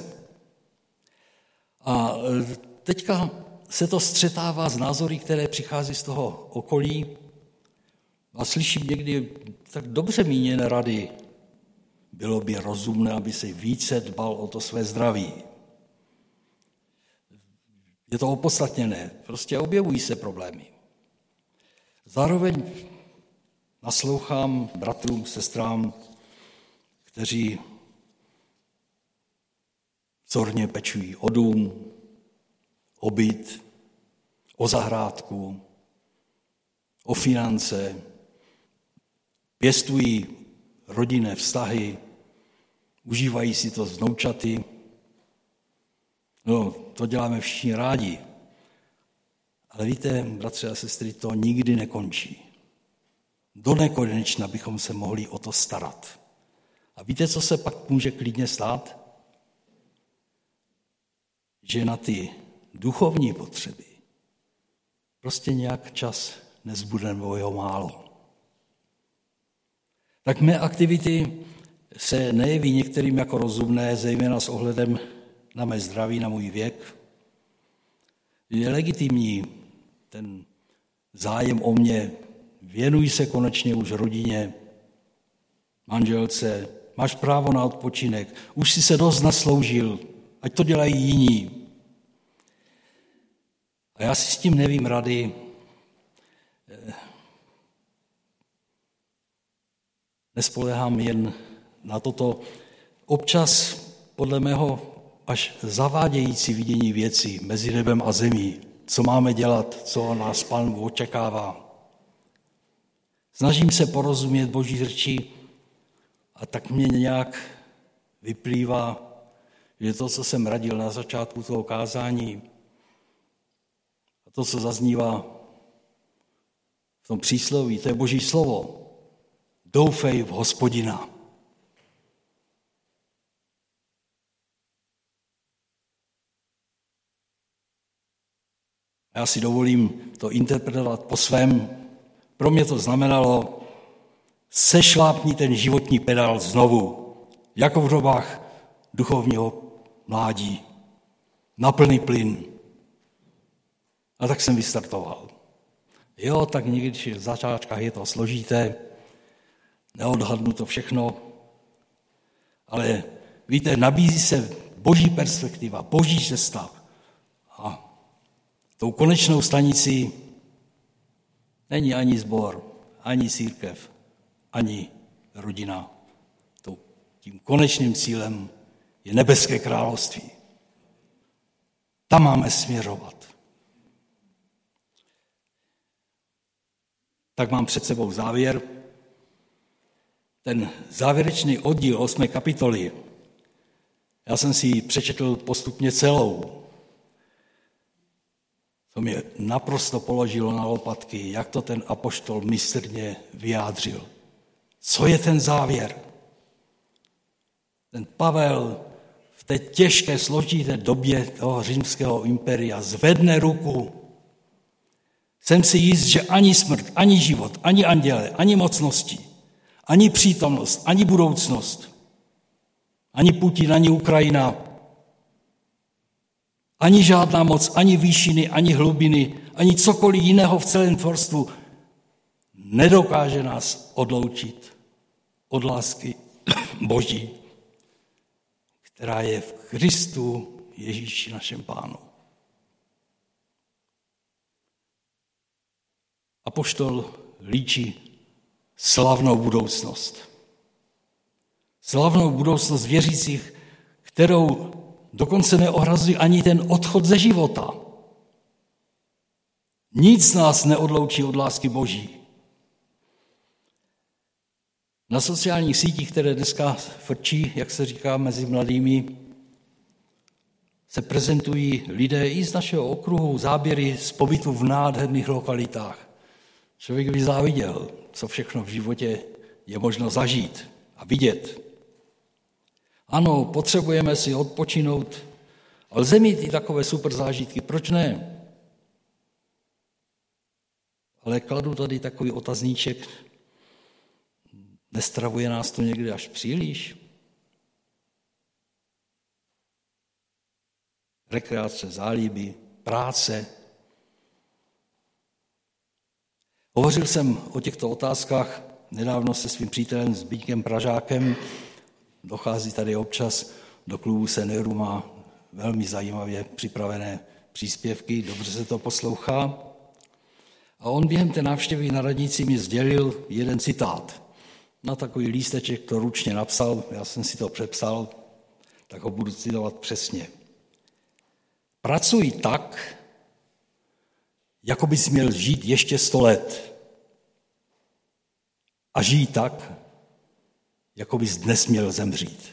A teďka se to střetává s názory, které přichází z toho okolí a slyším někdy tak dobře míněné rady. Bylo by rozumné, aby se více dbal o to své zdraví. Je to opodstatněné, prostě objevují se problémy. Zároveň naslouchám bratrům, sestrám, kteří vzorně pečují o dům, o byt, o zahrádku, o finance, pěstují rodinné vztahy, užívají si to s vnoučaty. No, to děláme všichni rádi. Ale víte, bratři a sestry, to nikdy nekončí. Do nekonečna bychom se mohli o to starat. A víte, co se pak může klidně stát? Že na ty duchovní potřeby prostě nějak čas nezbude nebo jeho málo. Tak mé aktivity se nejeví některým jako rozumné, zejména s ohledem na mé zdraví, na můj věk. Je legitimní ten zájem o mě, věnuj se konečně už rodině, manželce, máš právo na odpočinek, už si se dost nasloužil, ať to dělají jiní. A já si s tím nevím rady. Nespoléhám jen na toto občas podle mého až zavádějící vidění věcí mezi nebem a zemí, co máme dělat, co nás Pán očekává. Snažím se porozumět Boží řeči a tak mě nějak vyplývá, že to, co jsem radil na začátku toho kázání, a to, co zaznívá v tom přísloví, to je Boží slovo. Doufej v Hospodina. Já si dovolím to interpretovat po svém. Pro mě to znamenalo, sešlápni ten životní pedál znovu, jako v dobách duchovního mládí, na plný plyn. A tak jsem vystartoval. Jo, tak někdy v začátkách je to složité, neodhadnu to všechno, ale víte, nabízí se Boží perspektiva, Boží cesta. A tou konečnou stanicí není ani sbor, ani církev, ani rodina. Tím konečným cílem je nebeské království. Tam máme směřovat. Tak mám před sebou závěr. Ten závěrečný oddíl 8. kapitoly, já jsem si ji přečetl postupně celou. To mě naprosto položilo na lopatky, jak to ten apoštol mistrně vyjádřil. Co je ten závěr? Ten Pavel v té těžké, složité době toho římského impéria zvedne ruku. Jsem si jist, že ani smrt, ani život, ani anděle, ani mocnosti, ani přítomnost, ani budoucnost, ani Putin, ani Ukrajina, ani žádná moc, ani výšiny, ani hlubiny, ani cokoliv jiného v celém tvorstvu nedokáže nás odloučit od lásky Boží, která je v Kristu Ježíši našem Pánu. Apoštol líčí slavnou budoucnost. Slavnou budoucnost věřících, kterou dokonce neohrazuje ani ten odchod ze života. Nic nás neodloučí od lásky Boží. Na sociálních sítích, které dneska frčí, jak se říká, mezi mladými, se prezentují lidé i z našeho okruhu, záběry z pobytu v nádherných lokalitách. Člověk by záviděl, co všechno v životě je možno zažít a vidět. Ano, potřebujeme si odpočinout, ale lze mít i takové super zážitky, proč ne? Ale kladu tady takový otazníček, nestravuje nás to někdy až příliš? Rekreace, zálíby, práce. Hovořil jsem o těchto otázkách nedávno se svým přítelem Zbyňkem Pražákem. Dochází tady občas do klubu seniorů, má velmi zajímavě připravené příspěvky, dobře se to poslouchá. A on během té návštěvy na radnici mi sdělil jeden citát. Na takový lísteček to ručně napsal, já jsem si to přepsal, tak ho budu citovat přesně. Pracuj tak, jako bys měl žít ještě 100 let. A žij tak, jako bys dnes měl zemřít.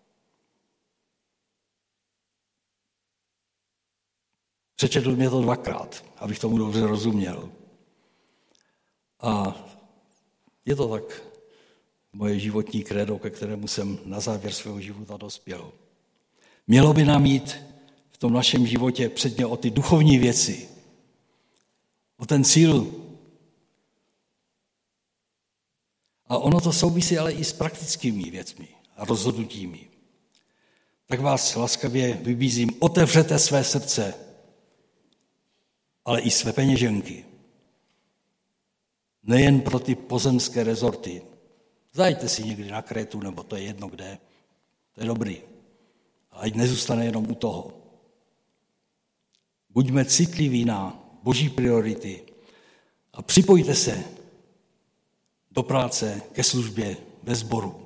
Přečetl mě to 2krát, abych tomu dobře rozuměl. A je to tak moje životní krédo, ke kterému jsem na závěr svého života dospěl. Mělo by nám jít v tom našem životě předně o ty duchovní věci, o ten cíl. A ono to souvisí ale i s praktickými věcmi a rozhodnutími. Tak vás laskavě vybízím, otevřete své srdce, ale i své peněženky. Nejen pro ty pozemské rezorty. Zajďte si někdy na Krétu, nebo to je jedno kde. To je dobrý. Ať nezůstane jenom u toho. Buďme citliví na boží priority a připojte se do práce, ke službě ve sboru.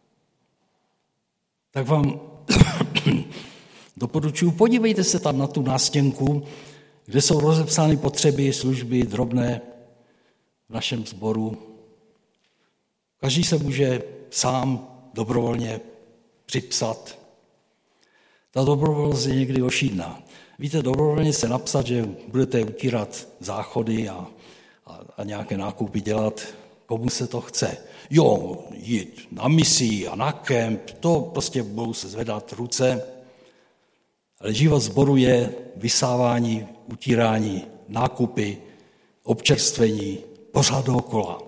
Tak vám doporučuji, podívejte se tam na tu nástěnku, kde jsou rozepsány potřeby, služby, drobné v našem sboru. Každý se může sám dobrovolně připsat. Ta dobrovolnost je někdy ošidná. Víte, dobrovolně se napsat, že budete utírat záchody a nějaké nákupy dělat, komu se to chce. Jo, jít na misi a na kemp, to prostě budou se zvedat ruce. Ale život sboru je vysávání, utírání, nákupy, občerstvení, pořád dookola.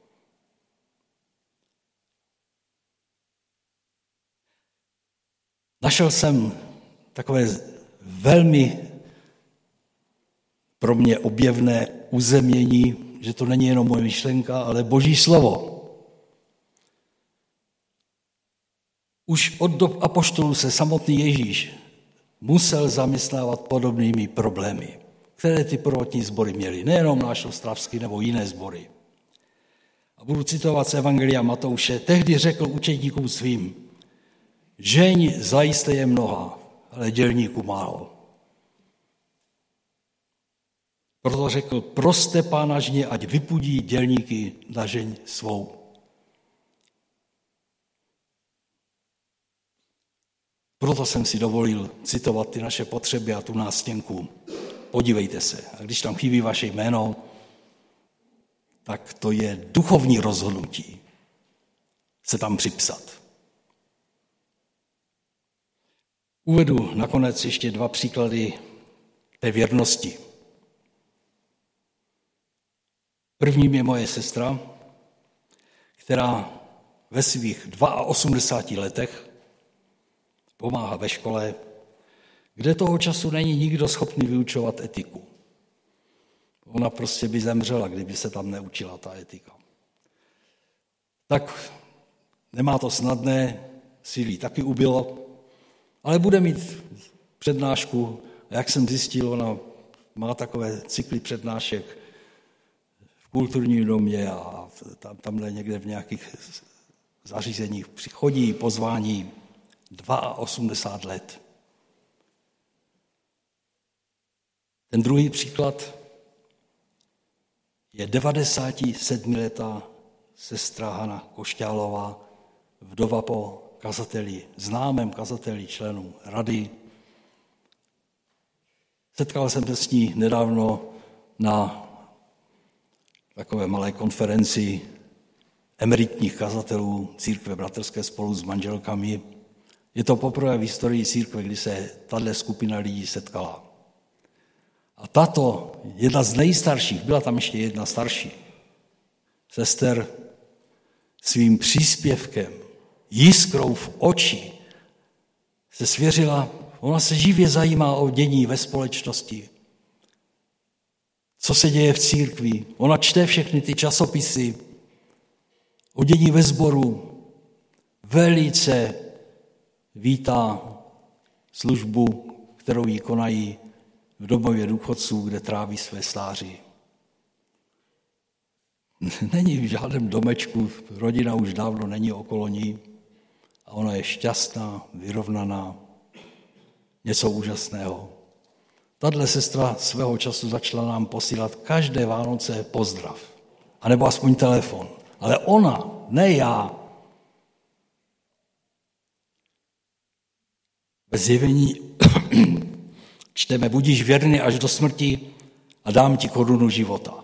Našel jsem takové velmi pro mě objevné uzemnění, že to není jenom moje myšlenka, ale Boží slovo. Už od dob apoštolů se samotný Ježíš musel zaměstnávat podobnými problémy, které ty prvotní sbory měly, nejenom náš ostravský nebo jiné sbory. A budu citovat z Evangelia Matouše. Tehdy řekl učedníkům svým, žeň zajisté je mnoha, ale dělníků málo. Proto řekl, proste Pána žně, ať vypudí dělníky na žeň svou. Proto jsem si dovolil citovat ty naše potřeby a tu nástěnku. Podívejte se. A když tam chybí vaše jméno, tak to je duchovní rozhodnutí se tam připsat. Uvedu nakonec ještě 2 příklady té věrnosti. Prvním je moje sestra, která ve svých 82 letech pomáhá ve škole, kde toho času není nikdo schopný vyučovat etiku. Ona prostě by zemřela, kdyby se tam neučila ta etika. Tak nemá to snadné, síly taky ubylo, ale bude mít přednášku. A jak jsem zjistil, ona má takové cykly přednášek v kulturním domě a tamhle někde v nějakých zařízeních přichodí pozvání 82 let. Ten druhý příklad je 97letá sestra Hana Košťálová, vdova po kazateli, známém kazateli členů rady. Setkal jsem se s ní nedávno na takové malé konferenci emeritních kazatelů církve bratrské spolu s manželkami. Je to poprvé v historii církve, kdy se tato skupina lidí setkala. A tato, jedna z nejstarších, byla tam ještě jedna starší, sester svým příspěvkem, jiskrou v oči, se svěřila, ona se živě zajímá o dění ve společnosti, co se děje v církvi. Ona čte všechny ty časopisy o dění ve sboru, velice vítá službu, kterou jí konají v domově důchodců, kde tráví své stáří. Není v žádném domečku, rodina už dávno není okolo ní a ona je šťastná, vyrovnaná, něco úžasného. Tato sestra svého času začala nám posílat každé Vánoce pozdrav, anebo aspoň telefon. Ale ona, ne já. Ve Zjevení čteme, budíš věrný až do smrti a dám ti korunu života.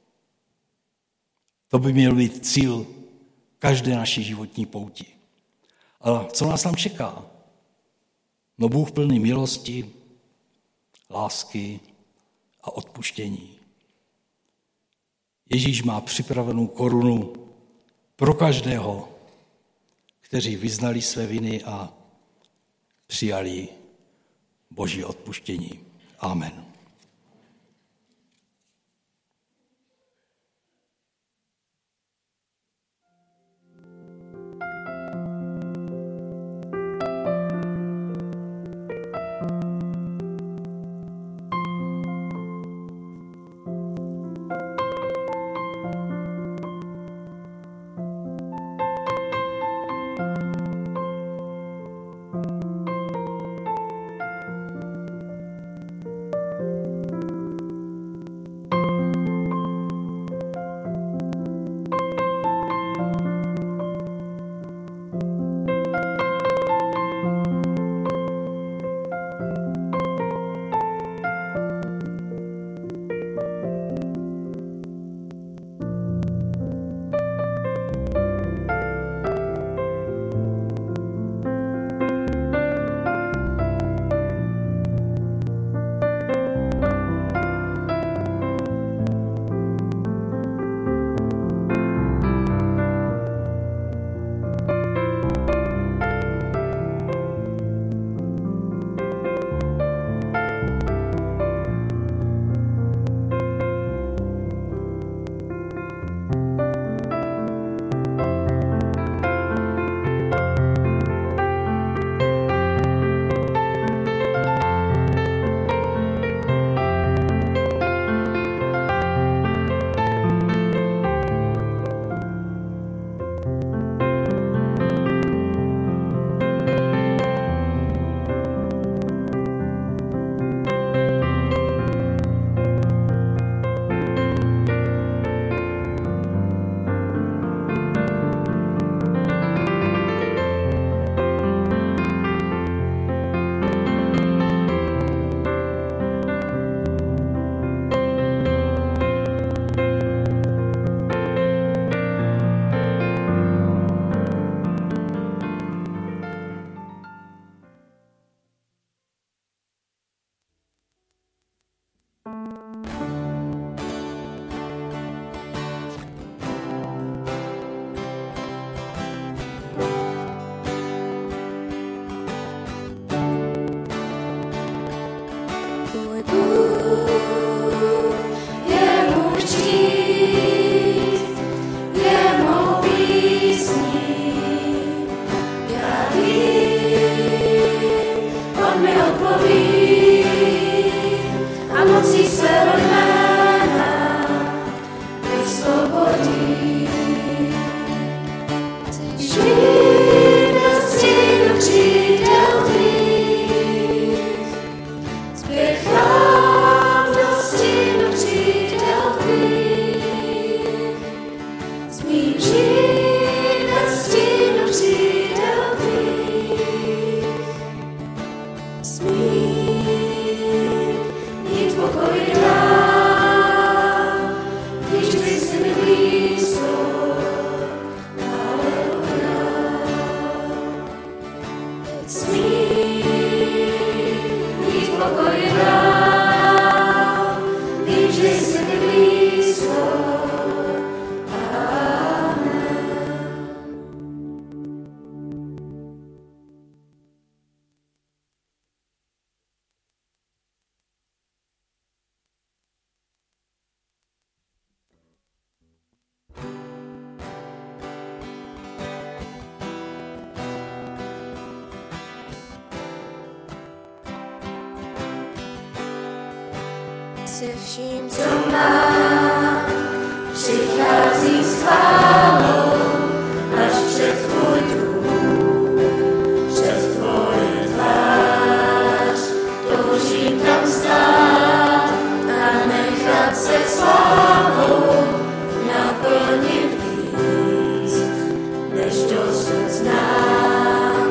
To by měl být cíl každé naší životní pouti. A co nás tam čeká? No Bůh plný milosti, lásky a odpuštění. Ježíš má připravenou korunu pro každého, kteří vyznali své viny a přijali Boží odpuštění. Amen. Se vším, co mám, přichází s chválou až před tvůj dům, před tvoji tvář. Toužím tam stát a nechat se slávou naplnit víc, než dosud znám.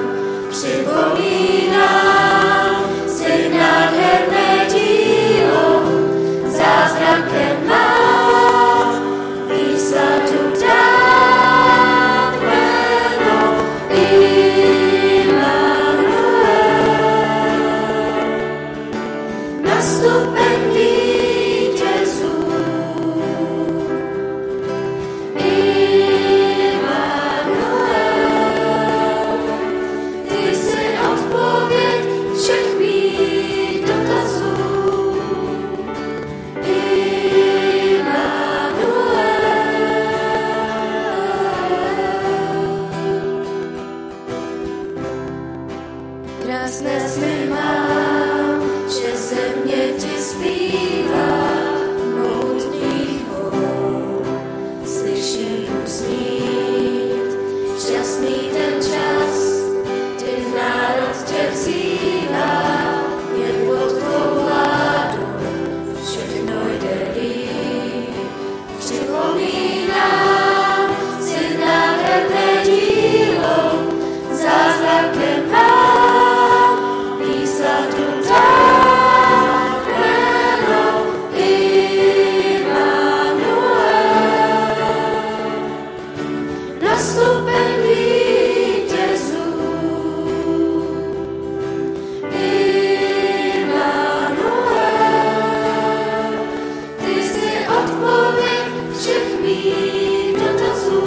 Připomínám si nádherné dílo, zázrakem mám výsadu dát jméno Immanuel. Nastupen vítězů Immanuel. Ty jsi odpověď mít šťastný ten čas, kdy národ tě vzývá, jen pod tvou vládu všechno jde líp. Připomínám si nádherné dílo, zázrakem nám výsadu dám jméno Immanuel. Nastupen vítězů Immanuel. Ty jsi odpověď všech mých dotazů.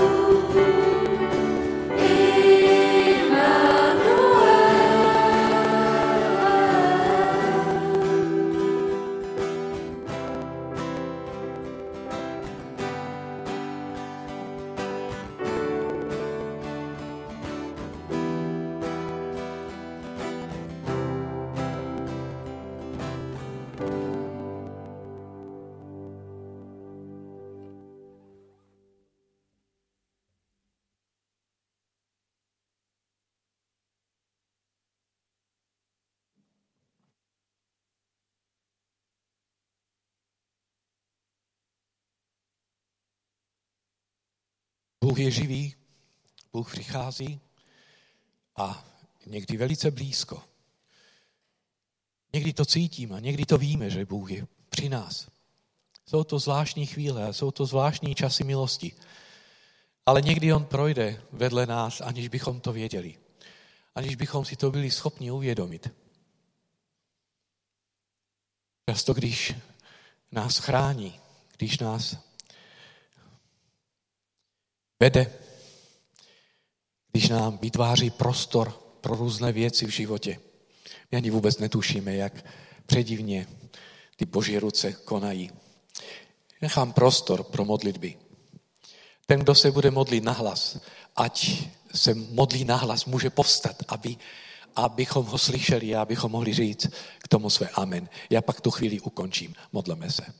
Bůh je živý, Bůh přichází a někdy velice blízko. Někdy to cítíme a někdy to víme, že Bůh je při nás. Jsou to zvláštní chvíle, jsou to zvláštní časy milosti. Ale někdy on projde vedle nás, aniž bychom to věděli. Aniž bychom si to byli schopni uvědomit. Často, když nás chrání, když nás vede, když nám vytváří prostor pro různé věci v životě. My ani vůbec netušíme, jak předivně ty Boží ruce konají. Nechám prostor pro modlitby. Ten, kdo se bude modlit nahlas, ať se modlí nahlas, může povstat, abychom ho slyšeli a abychom mohli říct k tomu své amen. Já pak tu chvíli ukončím. Modleme se.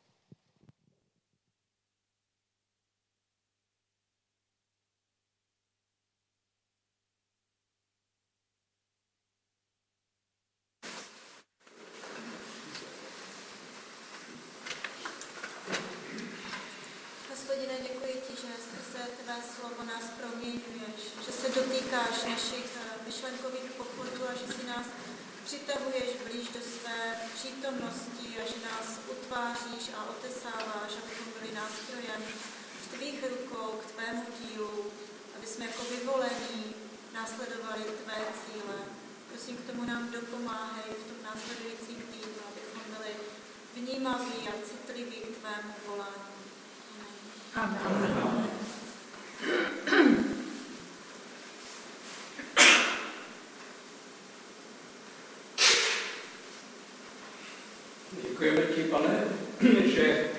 Hospodine, děkuji ti, že skrze tvé slovo nás proměňuješ, že se dotýkáš našich myšlenkových pochodů a že si nás přitahuješ blíž do své přítomnosti a že nás utváříš a otesáváš, abychom byli nástrojem v tvých rukou k tvému dílu, aby jsme jako vyvolení následovali tvé cíle. Prosím, k tomu nám dopomáhej v tom následujícím týdnu, abychom byli vnímaví a citliví k tvému volání. Amen. Děkujeme ti, Pane, že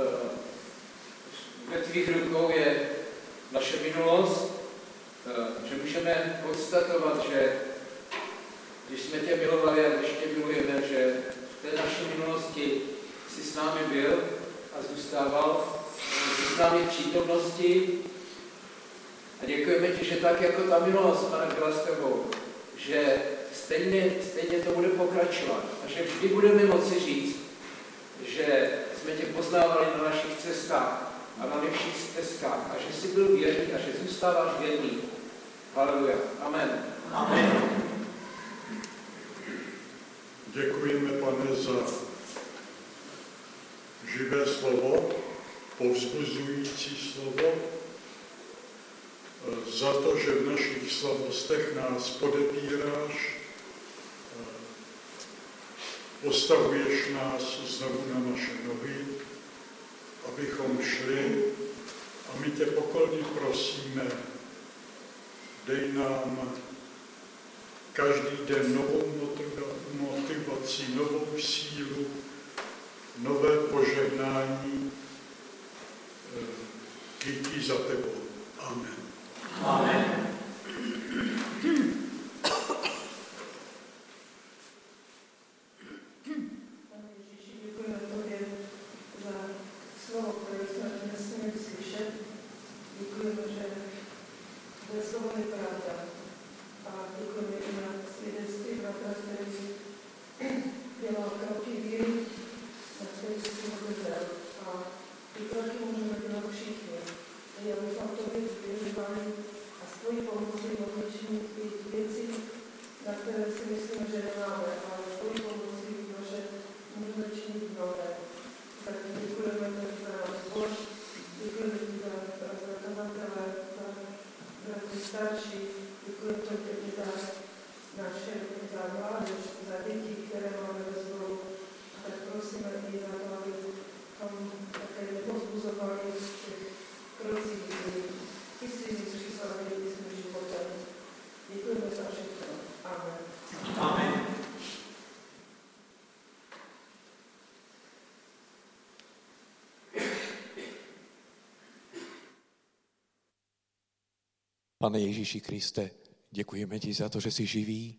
ve tvých rukou je naše minulost, že můžeme konstatovat, že když jsme tě milovali a když tě milujeme, že v té naší minulosti jsi s námi byl a zůstával, jsi s námi v přítomnosti a děkujeme ti, že tak jako ta minulost, Pane, byla s tebou, že stejně to bude pokračovat a že vždy budeme moci říct, že jsme tě poznávali na našich cestách a na našich stezkách a že jsi byl věrný a že zůstáváš věrný. Haleluja. Amen. Amen. Děkujeme, Pane, za živé slovo, povzbuzující slovo, za to, že v našich slabostech nás podepíráš, postavuješ nás znovu na naše nohy, abychom šli a my tě pokorně prosíme, dej nám každý den novou motivaci, novou sílu, nové požehnání jít za tebou. Amen. Amen. Pane Ježíši, děkujeme tobě za slovo, které jsme dnes měli slyšet. Děkujeme o tobě zvěřovali a s tvojí pomocí mohli činit i věci, na které si myslíme, že nemáme, ale s tvojí pomocí víme, že můžeme činit nové. Tak děkujeme za náš zbor, děkujeme za kazatele, za starší, děkujeme tobě za za mládež, za děti, které máme ve sboru. A tak prosíme i za to, abychom také nepozbuzovali v těch krocích, kdy ty si přišli svým životem. Děkujeme za všechno. Amen. Amen. Pane Ježíši Kriste, děkujeme ti za to, že jsi živý,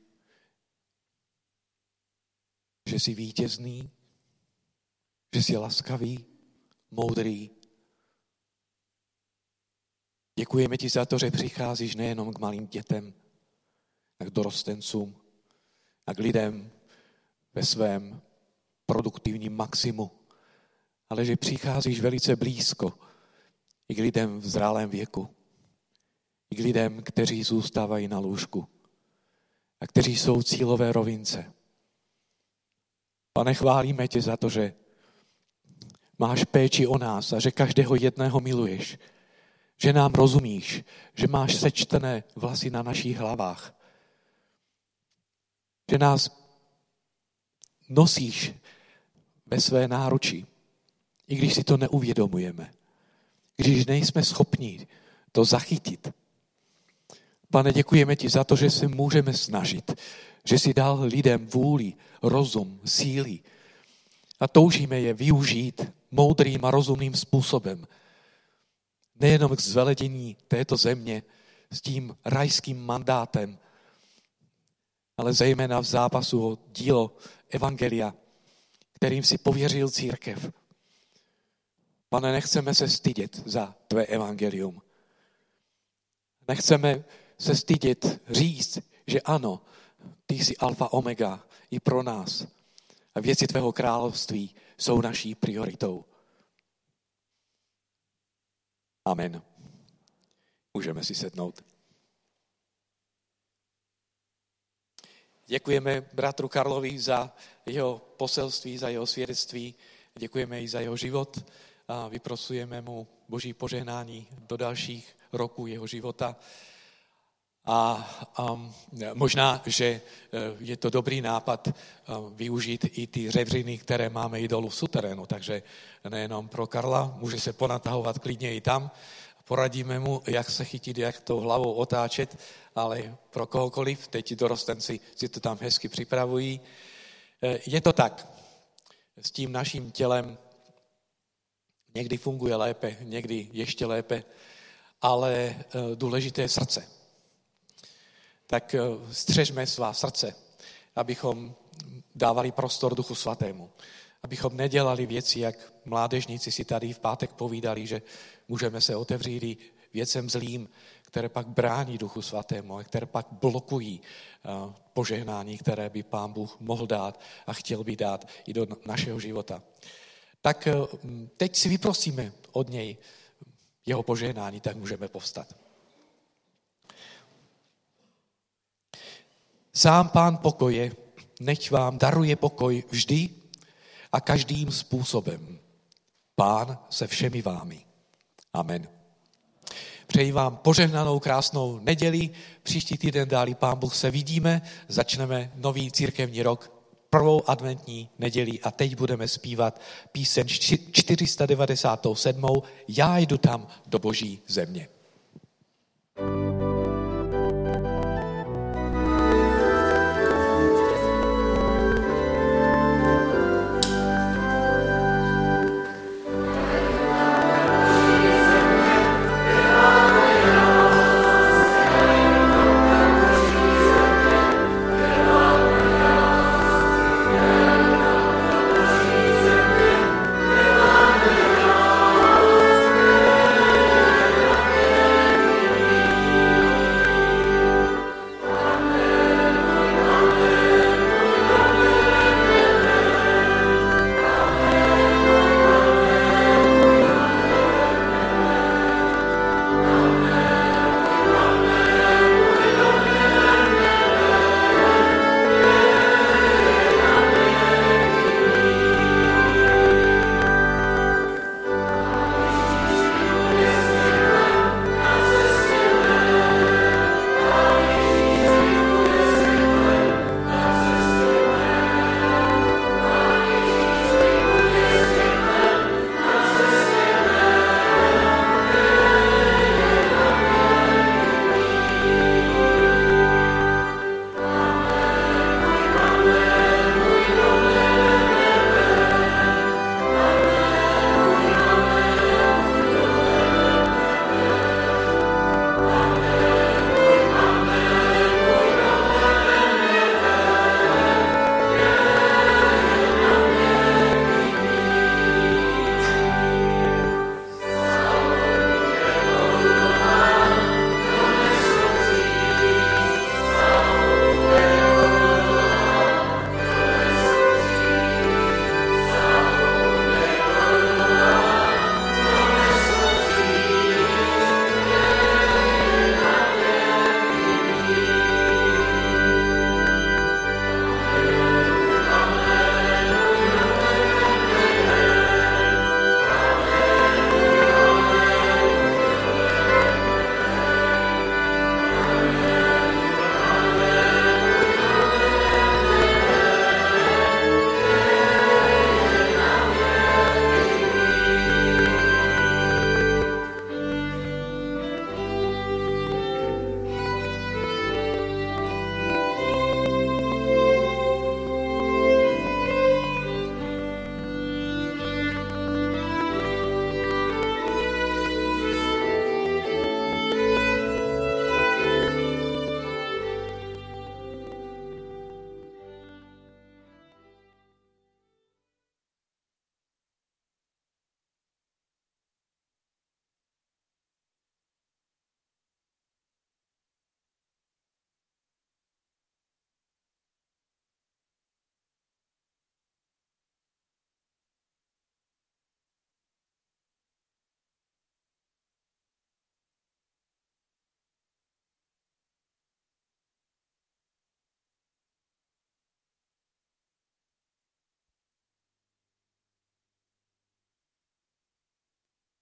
že jsi vítězný, že jsi laskavý, moudrý. Děkujeme ti za to, že přicházíš nejenom k malým dětem, a k dorostencům a k lidem ve svém produktivním maximu, ale že přicházíš velice blízko i k lidem v zrálém věku, i k lidem, kteří zůstávají na lůžku a kteří jsou cílové rovince. Pane, chválíme tě za to, že máš péči o nás a že každého jedného miluješ, že nám rozumíš, že máš sečtené vlasy na našich hlavách, že nás nosíš ve své náruči, i když si to neuvědomujeme, když nejsme schopni to zachytit. Pane, děkujeme ti za to, že se můžeme snažit, že jsi dal lidem vůli, rozum, síly a toužíme je využít moudrým a rozumným způsobem. Nejenom k zveledění této země s tím rajským mandátem, ale zejména v zápasu o dílo evangelia, kterým si pověřil církev. Pane, nechceme se stydět za tvé evangelium. Nechceme se stydět říct, že ano, ty jsi alfa omega i pro nás. A věci tvého království jsou naší prioritou. Amen. Můžeme si sednout. Děkujeme bratru Karlovi za jeho poselství, za jeho svědectví. Děkujeme i za jeho život a vyprosujeme mu Boží požehnání do dalších roků jeho života. A možná, že je to dobrý nápad využít i ty řebřiny, které máme i dolů v suterénu. Takže nejenom pro Karla, může se ponatahovat klidně i tam. Poradíme mu, jak se chytit, jak to hlavou otáčet, ale pro kohokoliv, teď dorostenci si to tam hezky připravují. Je to tak, s tím naším tělem někdy funguje lépe, někdy ještě lépe, ale důležité je srdce. Tak střežme svá srdce, abychom dávali prostor Duchu Svatému. Abychom nedělali věci, jak mládežníci si tady v pátek povídali, že můžeme se otevřít i věcem zlým, které pak brání Duchu Svatému, a které pak blokují požehnání, které by Pán Bůh mohl dát a chtěl by dát i do našeho života. Tak teď si vyprosíme od něj jeho požehnání, tak můžeme povstat. Sám Pán pokoje, nechť vám daruje pokoj vždy a každým způsobem. Pán se všemi vámi. Amen. Přeji vám požehnanou, krásnou neděli. Příští týden dáli Pán Bůh se vidíme. Začneme nový církevní rok, prvou adventní neděli a teď budeme zpívat píseň 497. Já jdu tam do Boží země.